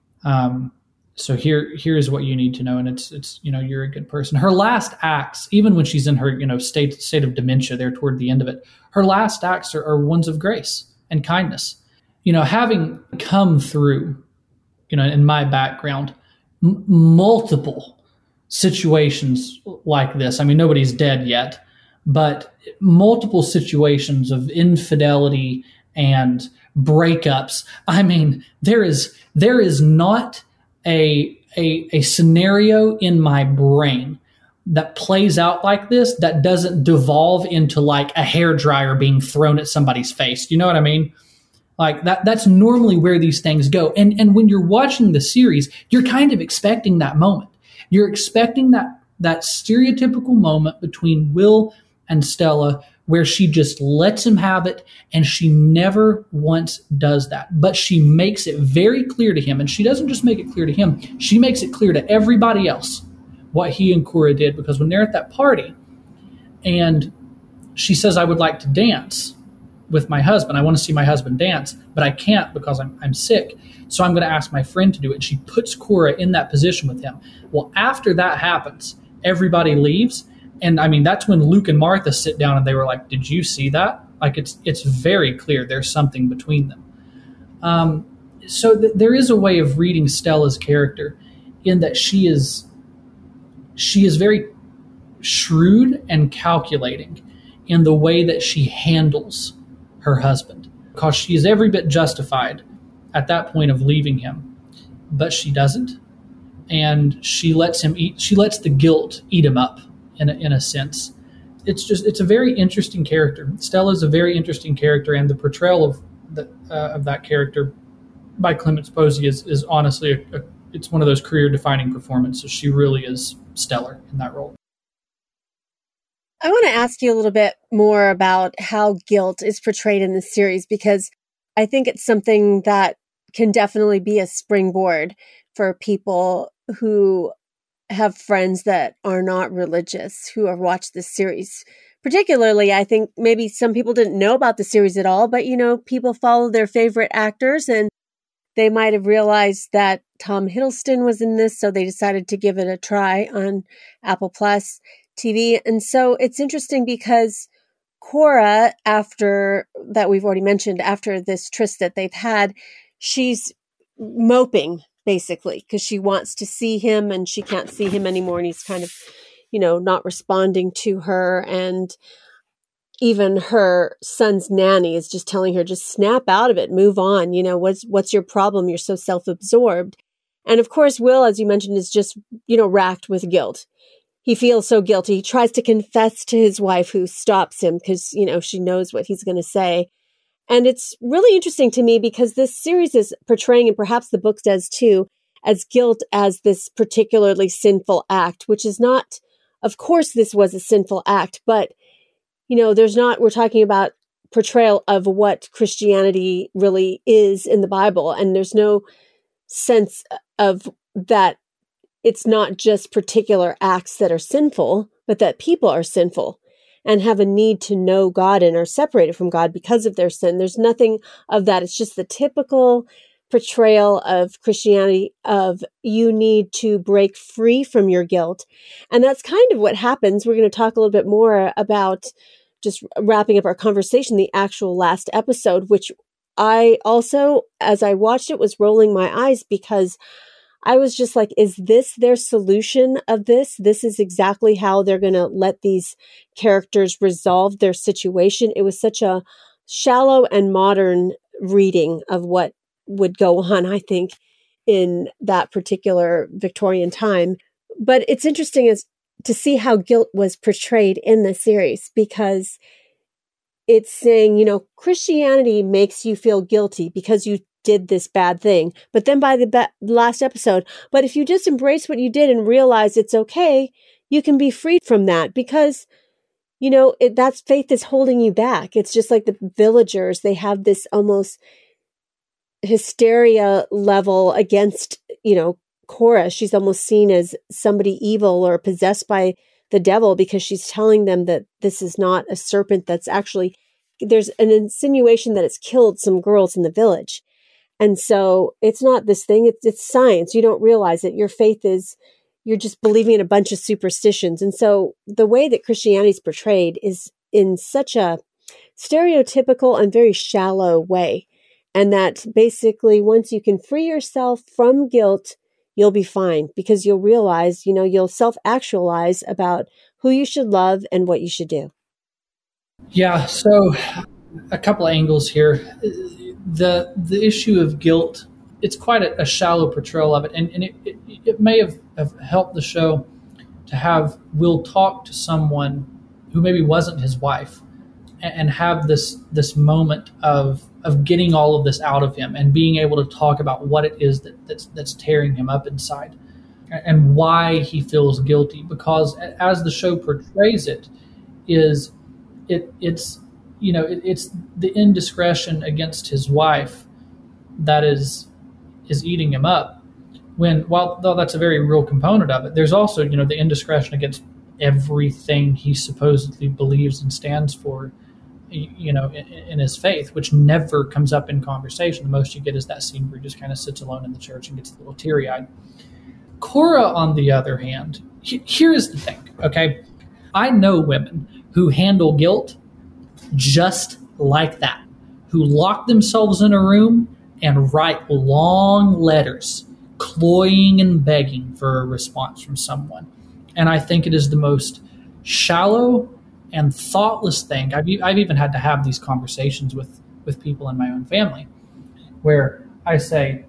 So here's what you need to know. And it's you're a good person. Her last acts, even when she's in her, state of dementia there toward the end of it, her last acts are ones of grace and kindness. Having come through, in my background, multiple situations like this. I mean, nobody's dead yet, but multiple situations of infidelity and breakups. I mean, there is not a scenario in my brain that plays out like this that doesn't devolve into like a hairdryer being thrown at somebody's face. Do you know what I mean? Like that's normally where these things go. And when you're watching the series, you're kind of expecting that moment. You're expecting that stereotypical moment between Will and Stella where she just lets him have it, and she never once does that. But she makes it very clear to him, and she doesn't just make it clear to him, she makes it clear to everybody else what he and Cora did. Because when they're at that party and she says, I would like to dance with my husband. I want to see my husband dance, but I can't because I'm sick. So I'm going to ask my friend to do it. She puts Cora in that position with him. Well, after that happens, everybody leaves. And I mean, that's when Luke and Martha sit down and they were like, did you see that? Like, it's very clear there's something between them. So there is a way of reading Stella's character in that she is very shrewd and calculating in the way that she handles her husband, because she is every bit justified at that point of leaving him, but she doesn't. And she lets the guilt eat him up in a sense. It's a very interesting character. Stella's a very interesting character, and the portrayal of that character by Clemence Posey is honestly it's one of those career-defining performances. She really is stellar in that role. I want to ask you a little bit more about how guilt is portrayed in this series, because I think it's something that can definitely be a springboard for people who have friends that are not religious who have watched this series. Particularly, I think maybe some people didn't know about the series at all, but people follow their favorite actors and they might have realized that Tom Hiddleston was in this, so they decided to give it a try on Apple Plus TV. And so it's interesting because Cora, after that we've already mentioned, after this tryst that they've had, she's moping basically because she wants to see him and she can't see him anymore. And he's kind of, not responding to her. And even her son's nanny is just telling her, just snap out of it, move on. What's your problem? You're so self-absorbed. And of course, Will, as you mentioned, is just, racked with guilt. he feels so guilty. He tries to confess to his wife, who stops him because, she knows what he's going to say. And it's really interesting to me because this series is portraying, and perhaps the book does too, as guilt as this particularly sinful act, which is not, of course, this was a sinful act, but, we're talking about portrayal of what Christianity really is in the Bible. And there's no sense of that. It's not just particular acts that are sinful, but that people are sinful and have a need to know God and are separated from God because of their sin. There's nothing of that. It's just the typical portrayal of Christianity of you need to break free from your guilt. And that's kind of what happens. We're going to talk a little bit more about, just wrapping up our conversation, the actual last episode, which I also, as I watched it, was rolling my eyes because I was just like, is this their solution of this? This is exactly how they're going to let these characters resolve their situation. It was such a shallow and modern reading of what would go on, I think, in that particular Victorian time. But it's interesting to see how guilt was portrayed in the series, because it's saying, Christianity makes you feel guilty because you did this bad thing. But then by the last episode, but if you just embrace what you did and realize it's okay, you can be freed from that, because, that's faith is holding you back. It's just like the villagers. They have this almost hysteria level against, Cora. She's almost seen as somebody evil or possessed by the devil because she's telling them that this is not a serpent that's actually, there's an insinuation that it's killed some girls in the village. And so it's not this thing, it's science. You don't realize it. Your faith is, you're just believing in a bunch of superstitions. And so the way that Christianity is portrayed is in such a stereotypical and very shallow way. And that basically once you can free yourself from guilt, you'll be fine, because you'll realize, you'll self-actualize about who you should love and what you should do. Yeah. So a couple of angles here. The issue of guilt, it's quite a shallow portrayal of it. And it may have helped the show to have Will talk to someone who maybe wasn't his wife and have this moment of getting all of this out of him and being able to talk about what it is that's tearing him up inside and why he feels guilty. Because as the show portrays it, it's the indiscretion against his wife that is eating him up. While that's a very real component of it, there's also, the indiscretion against everything he supposedly believes and stands for, in his faith, which never comes up in conversation. The most you get is that scene where he just kind of sits alone in the church and gets a little teary-eyed. Cora, on the other hand, here's the thing, okay? I know women who handle guilt just like that, who lock themselves in a room and write long letters, cloying and begging for a response from someone. And I think it is the most shallow and thoughtless thing. I've even had to have these conversations with people in my own family where I say,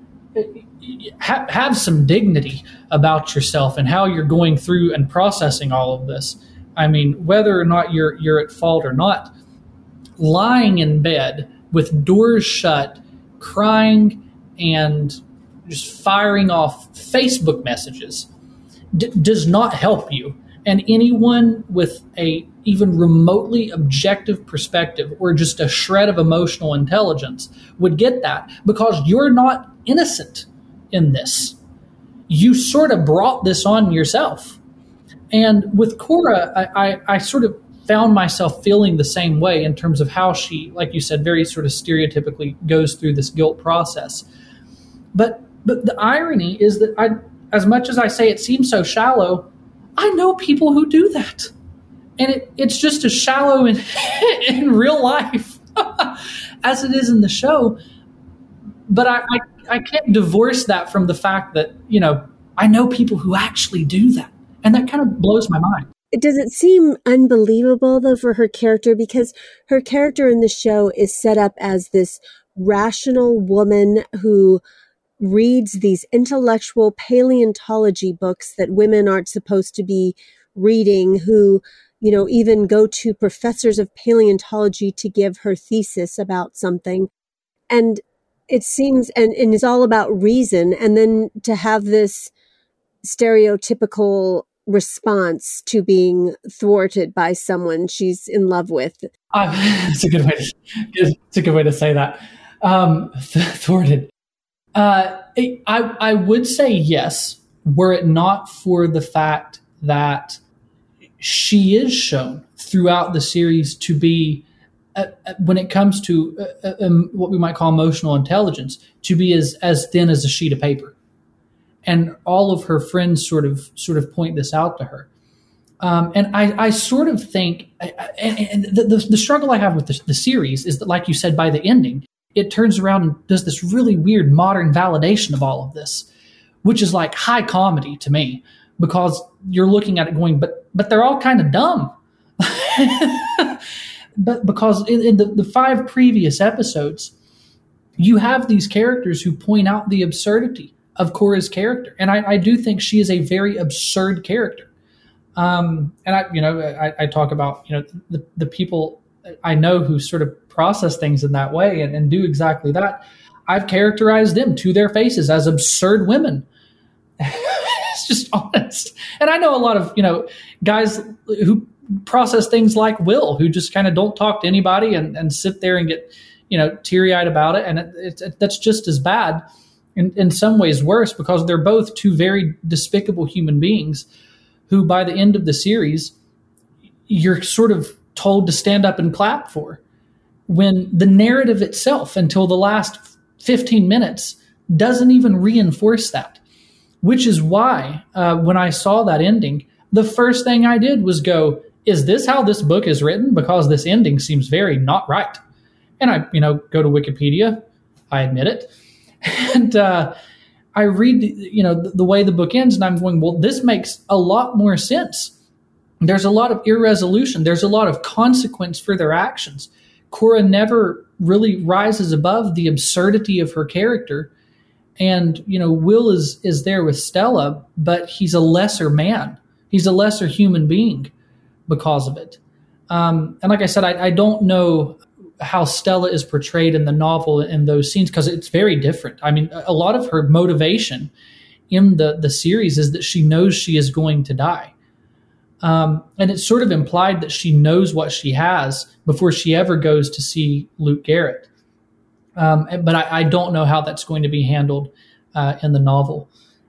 have some dignity about yourself and how you're going through and processing all of this. I mean, whether or not you're at fault or not, lying in bed with doors shut, crying and just firing off Facebook messages does not help you. And anyone with a even remotely objective perspective or just a shred of emotional intelligence would get that, because you're not innocent in this. You sort of brought this on yourself. And with Cora, I sort of found myself feeling the same way in terms of how she, like you said, very sort of stereotypically goes through this guilt process. But the irony is that as much as I say it seems so shallow, I know people who do that. And it's just as shallow in real life as it is in the show. But I can't divorce that from the fact that, I know people who actually do that. And that kind of blows my mind. Does it seem unbelievable, though, for her character? Because her character in the show is set up as this rational woman who reads these intellectual paleontology books that women aren't supposed to be reading who, even go to professors of paleontology to give her thesis about something. And it seems, and it's all about reason. And then to have this stereotypical response to being thwarted by someone she's in love with. It's a good way to say that. Thwarted. I would say yes, were it not for the fact that she is shown throughout the series to be, when it comes to what we might call emotional intelligence, to be as thin as a sheet of paper. And all of her friends sort of point this out to her. And I sort of think, and the struggle I have with the series is that, like you said, by the ending, it turns around and does this really weird modern validation of all of this, which is like high comedy to me, because you're looking at it going, but they're all kind of dumb. But because in the 5 previous episodes, you have these characters who point out the absurdity of Cora's character. And I do think she is a very absurd character. And I talk about, the people I know who sort of process things in that way and do exactly that. I've characterized them to their faces as absurd women. It's just honest. And I know a lot of, guys who process things like Will, who just kind of don't talk to anybody and sit there and get, teary-eyed about it. And that's just as bad, in some ways worse, because they're both two very despicable human beings who, by the end of the series, you're sort of told to stand up and clap for, when the narrative itself, until the last 15 minutes, doesn't even reinforce that. Which is why, when I saw that ending, the first thing I did was go, is this how this book is written? Because this ending seems very not right. And I, go to Wikipedia. I admit it. And I read, the way the book ends, and I'm going, well, this makes a lot more sense. There's a lot of irresolution. There's a lot of consequence for their actions. Cora never really rises above the absurdity of her character. And, Will is there with Stella, but he's a lesser man. He's a lesser human being because of it. And like I said, I don't know how Stella is portrayed in the novel in those scenes, because it's very different. I mean, a lot of her motivation in the series is that she knows she is going to die. And it's sort of implied that she knows what she has before she ever goes to see Luke Garrett. But I don't know how that's going to be handled in the novel.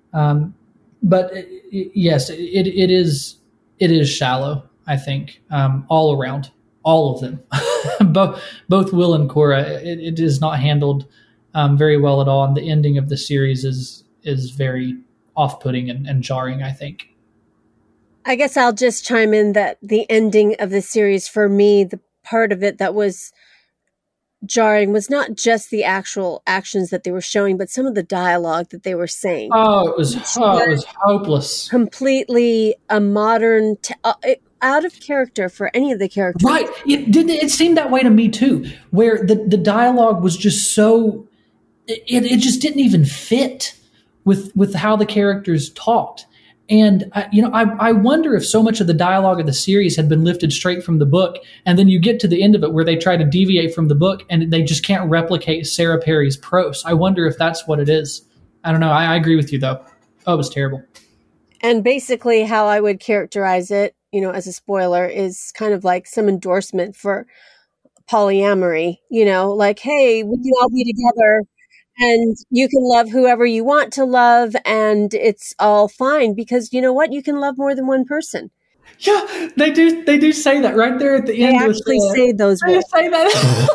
But yes, it is shallow, I think, all around, all of them. both Will and Cora, it is not handled very well at all. And the ending of the series is very off-putting and jarring, I think. I guess I'll just chime in that the ending of the series, for me, the part of it that was jarring was not just the actual actions that they were showing, but some of the dialogue that they were saying. It was hopeless. Completely a modern, out of character for any of the characters. Right. It seemed that way to me too, where the dialogue was just so, it just didn't even fit with how the characters talked. And, I wonder if so much of the dialogue of the series had been lifted straight from the book, and then you get to the end of it where they try to deviate from the book and they just can't replicate Sarah Perry's prose. I wonder if that's what it is. I don't know. I agree with you, though. Oh, it was terrible. And basically how I would characterize it, as a spoiler, is kind of like some endorsement for polyamory, like, hey, we can all be together. And you can love whoever you want to love, and it's all fine, because you know what? You can love more than one person. Yeah, they do say that right there at the end. They actually say those words. They say that.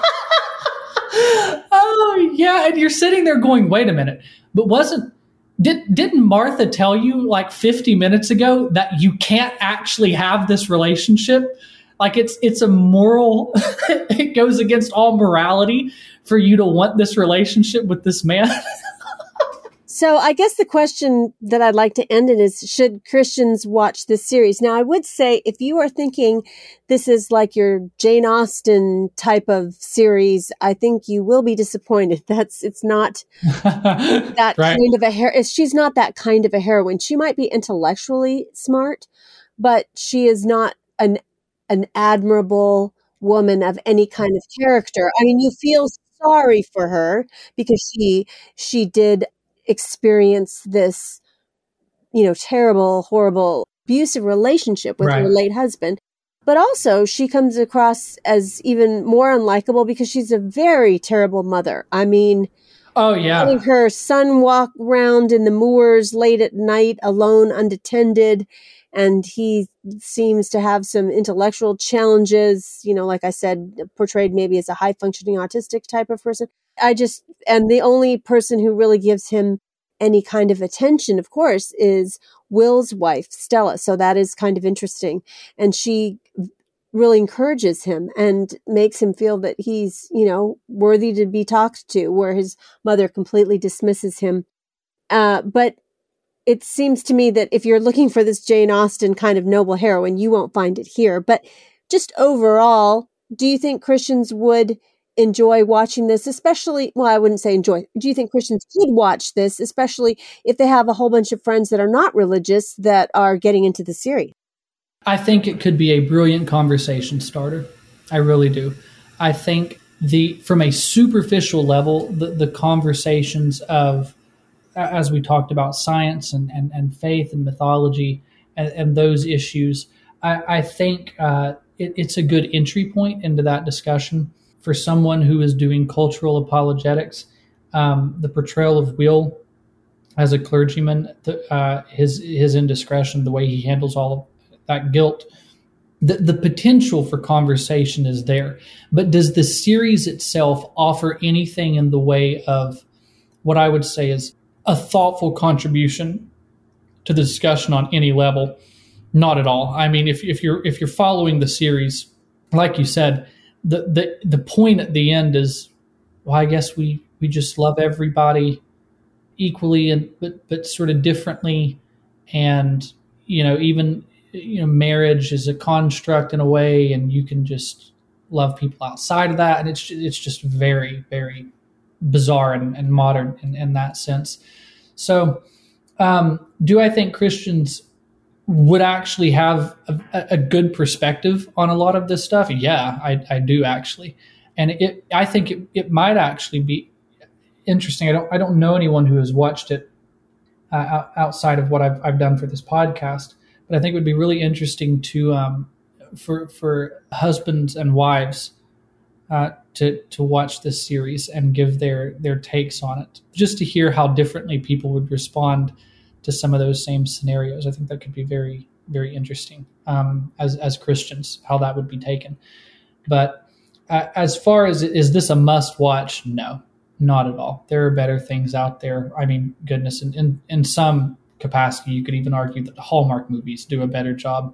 Oh, yeah, and you're sitting there going, wait a minute, but didn't Martha tell you like 50 minutes ago that you can't actually have this relationship? Like it's a moral, it goes against all morality for you to want this relationship with this man. So I guess the question that I'd like to end it is, should Christians watch this series? Now, I would say if you are thinking this is like your Jane Austen type of series, I think you will be disappointed. It's not that right. Kind of a she's not that kind of a heroine. She might be intellectually smart, but she is not an admirable woman of any kind of character. I mean, you feel sorry for her because she did experience this, terrible, horrible, abusive relationship with her Right. late husband. But also, she comes across as even more unlikable because she's a very terrible mother. I mean, Oh letting yeah. her son walk around in the moors late at night alone, unattended, and he seems to have some intellectual challenges, like I said, portrayed maybe as a high functioning autistic type of person. And the only person who really gives him any kind of attention, of course, is Will's wife, Stella. So that is kind of interesting. And she really encourages him and makes him feel that he's, worthy to be talked to, where his mother completely dismisses him. But it seems to me that if you're looking for this Jane Austen kind of noble heroine, you won't find it here. But just overall, do you think Christians would enjoy watching this, especially, well, I wouldn't say enjoy. Do you think Christians would watch this, especially if they have a whole bunch of friends that are not religious that are getting into the series? I think it could be a brilliant conversation starter. I really do. I think from a superficial level, the conversations of, as we talked about, science and faith and mythology and those issues, I think it's a good entry point into that discussion for someone who is doing cultural apologetics. The portrayal of Will as a clergyman, his indiscretion, the way he handles all of that guilt, the potential for conversation is there. But does the series itself offer anything in the way of what I would say is a thoughtful contribution to the discussion on any level? Not at all. I mean, if you're following the series, like you said, the point at the end is, well, I guess we just love everybody equally, and but sort of differently, and even marriage is a construct in a way, and you can just love people outside of that, and it's just very, very bizarre and modern in that sense. So, do I think Christians would actually have a good perspective on a lot of this stuff? Yeah, I do actually, and I think it might actually be interesting. I don't know anyone who has watched it outside of what I've done for this podcast, but I think it would be really interesting to for husbands and wives to watch this series and give their takes on it, just to hear how differently people would respond to some of those same scenarios. I think that could be very, very interesting as Christians, how that would be taken. But as far as, is this a must watch? No, not at all. There are better things out there. I mean, goodness, in some capacity, you could even argue that the Hallmark movies do a better job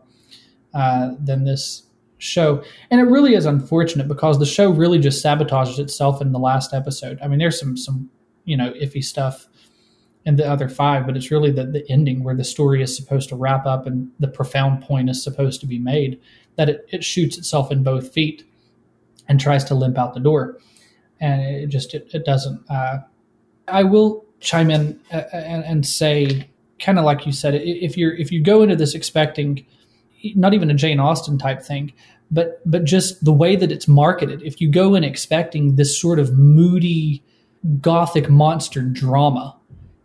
than this show. And it really is unfortunate because the show really just sabotages itself in the last episode. I mean, there's some iffy stuff in the other 5, but it's really the ending where the story is supposed to wrap up and the profound point is supposed to be made, that it shoots itself in both feet and tries to limp out the door. And it doesn't. I will chime in and say, kind of like you said, if you go into this expecting not even a Jane Austen type thing, but just the way that it's marketed, if you go in expecting this sort of moody gothic monster drama,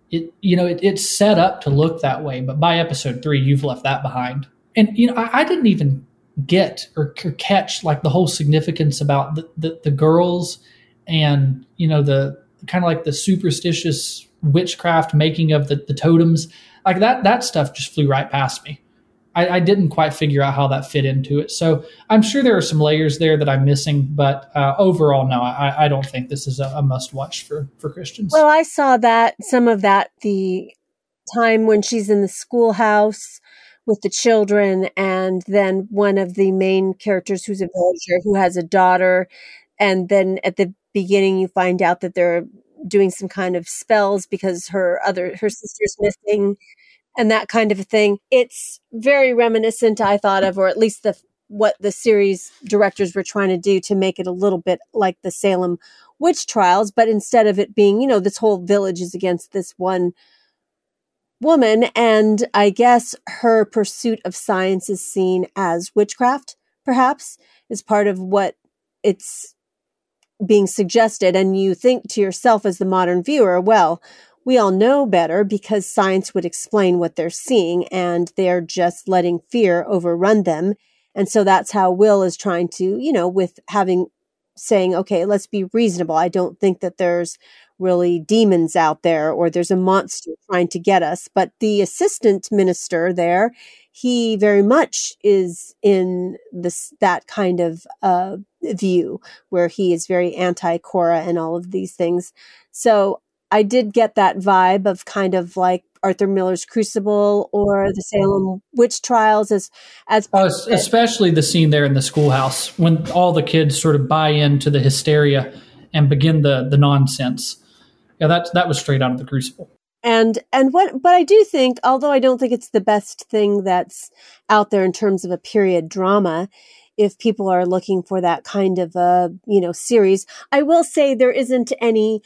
it's set up to look that way. But by episode 3, you've left that behind. And I didn't even get or catch like the whole significance about the girls and the kind of like the superstitious witchcraft making of the totems, like that stuff just flew right past me. I didn't quite figure out how that fit into it. So I'm sure there are some layers there that I'm missing, but overall, no, I don't think this is a must watch for Christians. Well, I saw some of that the time when she's in the schoolhouse with the children, and then one of the main characters who's a villager who has a daughter, and then at the beginning you find out that they're doing some kind of spells because her sister's missing and that kind of a thing. It's very reminiscent, I thought of, or at least what the series directors were trying to do to make it a little bit like the Salem witch trials, but instead of it being, this whole village is against this one woman, and I guess her pursuit of science is seen as witchcraft, perhaps, is part of what it's being suggested. And you think to yourself as the modern viewer, well, we all know better because science would explain what they're seeing, and they're just letting fear overrun them. And so that's how Will is trying to, with saying, okay, let's be reasonable. I don't think that there's really demons out there or there's a monster trying to get us. But the assistant minister there, he very much is in that kind of view where he is very anti-Cora and all of these things. So I did get that vibe of kind of like Arthur Miller's Crucible or the Salem witch trials as especially the scene there in the schoolhouse when all the kids sort of buy into the hysteria and begin the nonsense. Yeah, that was straight out of the Crucible. But I do think, although I don't think it's the best thing that's out there in terms of a period drama, if people are looking for that kind of a, series, I will say there isn't any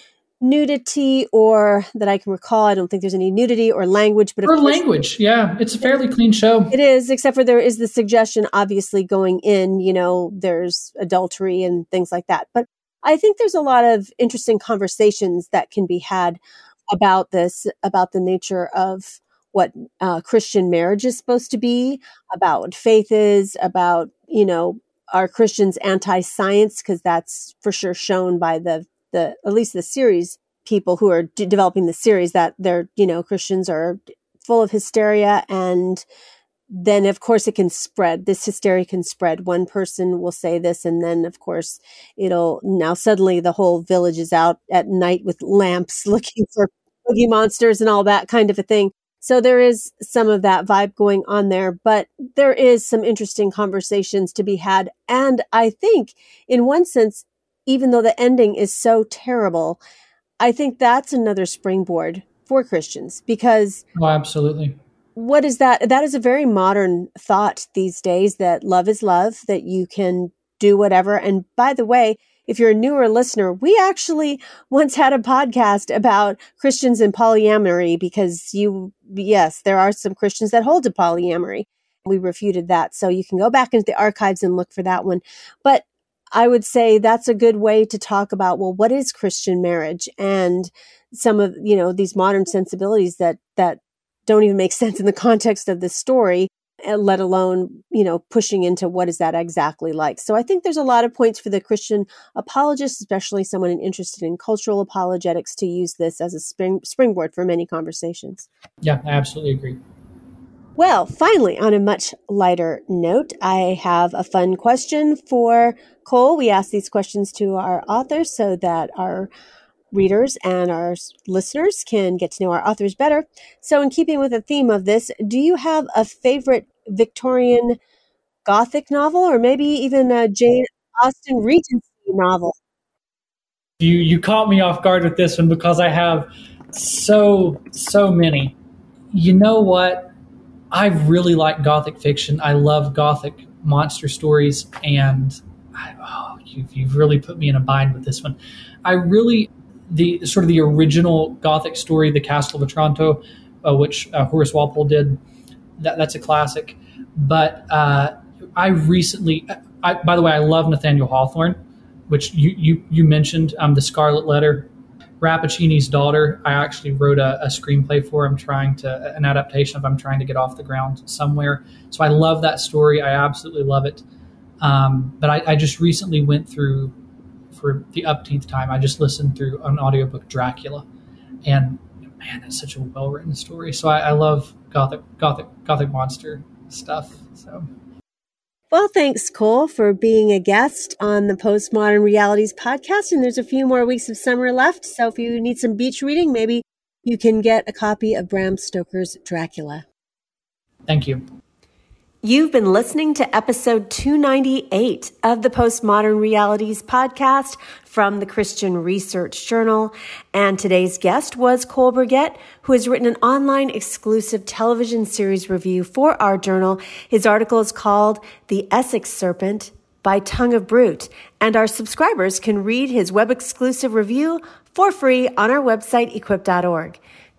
nudity or that I can recall. I don't think there's any nudity or language, but language. Yeah. It's a fairly clean show. It is, except for there is the suggestion, obviously going in, there's adultery and things like that. But I think there's a lot of interesting conversations that can be had about this, about the nature of what Christian marriage is supposed to be, about what faith is, about, are Christians anti-science? Because that's for sure shown by the at least the series people who are developing the series, that they're, Christians are full of hysteria. And then of course it can spread. This hysteria can spread. One person will say this, and then of course now suddenly the whole village is out at night with lamps looking for boogie monsters and all that kind of a thing. So there is some of that vibe going on there, but there is some interesting conversations to be had. And I think in one sense, even though the ending is so terrible, I think that's another springboard for Christians because... Oh, absolutely. What is that? That is a very modern thought these days, that love is love, that you can do whatever. And by the way, if you're a newer listener, we actually once had a podcast about Christians and polyamory because there are some Christians that hold to polyamory. We refuted that. So you can go back into the archives and look for that one. But I would say that's a good way to talk about, well, what is Christian marriage? And some of, these modern sensibilities that don't even make sense in the context of this story, let alone, pushing into what is that exactly like. So I think there's a lot of points for the Christian apologist, especially someone interested in cultural apologetics, to use this as a springboard for many conversations. Yeah, I absolutely agree. Well, finally, on a much lighter note, I have a fun question for Cole. We ask these questions to our authors so that our readers and our listeners can get to know our authors better. So in keeping with the theme of this, do you have a favorite Victorian Gothic novel, or maybe even a Jane Austen Regency novel? You caught me off guard with this one because I have so many. You know what? I really like Gothic fiction. I love Gothic monster stories, and you've really put me in a bind with this one. I really, the original Gothic story, The Castle of Otranto, which Horace Walpole did, that's a classic. But by the way, I love Nathaniel Hawthorne, which you mentioned, The Scarlet Letter. Rappaccini's Daughter, I actually wrote a screenplay for. An adaptation of I'm Trying to Get Off the Ground Somewhere. So I love that story. I absolutely love it. But I just recently went through, for the upteenth time, I just listened through an audiobook, Dracula. And man, that's such a well-written story. So I love Gothic monster stuff. So. Well, thanks, Cole, for being a guest on the Postmodern Realities podcast. And there's a few more weeks of summer left. So if you need some beach reading, maybe you can get a copy of Bram Stoker's Dracula. Thank you. You've been listening to episode 298 of the Postmodern Realities podcast from the Christian Research Journal. And today's guest was Cole Burgett, who has written an online exclusive television series review for our journal. His article is called The Essex Serpent by Tongue of Brute. And our subscribers can read his web exclusive review for free on our website, equip.org.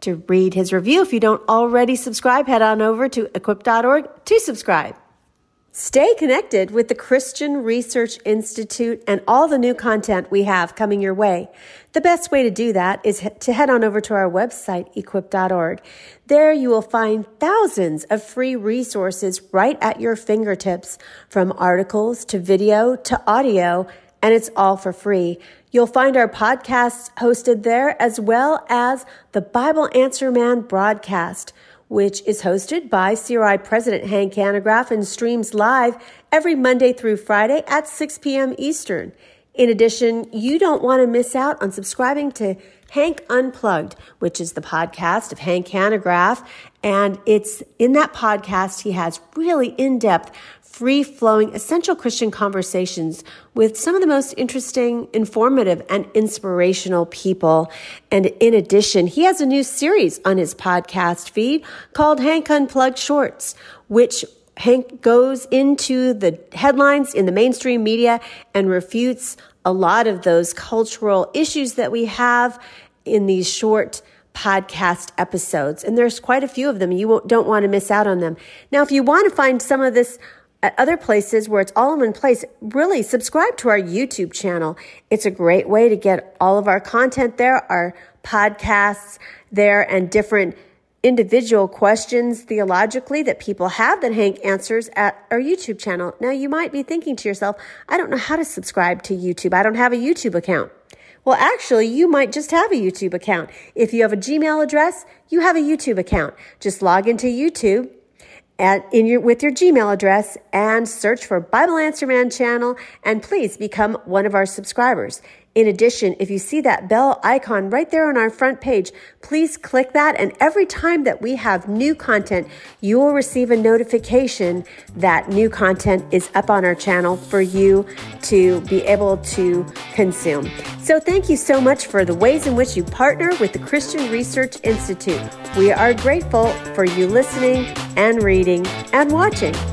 To read his review, if you don't already subscribe, head on over to equip.org to subscribe. Stay connected with the Christian Research Institute and all the new content we have coming your way. The best way to do that is to head on over to our website, equip.org. There you will find thousands of free resources right at your fingertips, from articles to video to audio, and it's all for free. You'll find our podcasts hosted there, as well as the Bible Answer Man broadcast, which is hosted by CRI President Hank Hanegraaff and streams live every Monday through Friday at 6 p.m. Eastern. In addition, you don't want to miss out on subscribing to Hank Unplugged, which is the podcast of Hank Hanegraaff. And it's in that podcast, he has really in-depth, free-flowing, essential Christian conversations with some of the most interesting, informative, and inspirational people. And in addition, he has a new series on his podcast feed called Hank Unplugged Shorts, which Hank goes into the headlines in the mainstream media and refutes a lot of those cultural issues that we have in these short podcast episodes. And there's quite a few of them. You don't want to miss out on them. Now, if you want to find some of this at other places where it's all in one place, really subscribe to our YouTube channel. It's a great way to get all of our content there, our podcasts there, and different individual questions theologically that people have that Hank answers at our YouTube channel. Now, you might be thinking to yourself, I don't know how to subscribe to YouTube. I don't have a YouTube account. Well, actually, you might just have a YouTube account. If you have a Gmail address, you have a YouTube account. Just log into YouTube with your Gmail address and search for Bible Answer Man channel, and please become one of our subscribers. In addition, if you see that bell icon right there on our front page, please click that, and every time that we have new content, you will receive a notification that new content is up on our channel for you to be able to consume. So thank you so much for the ways in which you partner with the Christian Research Institute. We are grateful for you listening and reading and watching.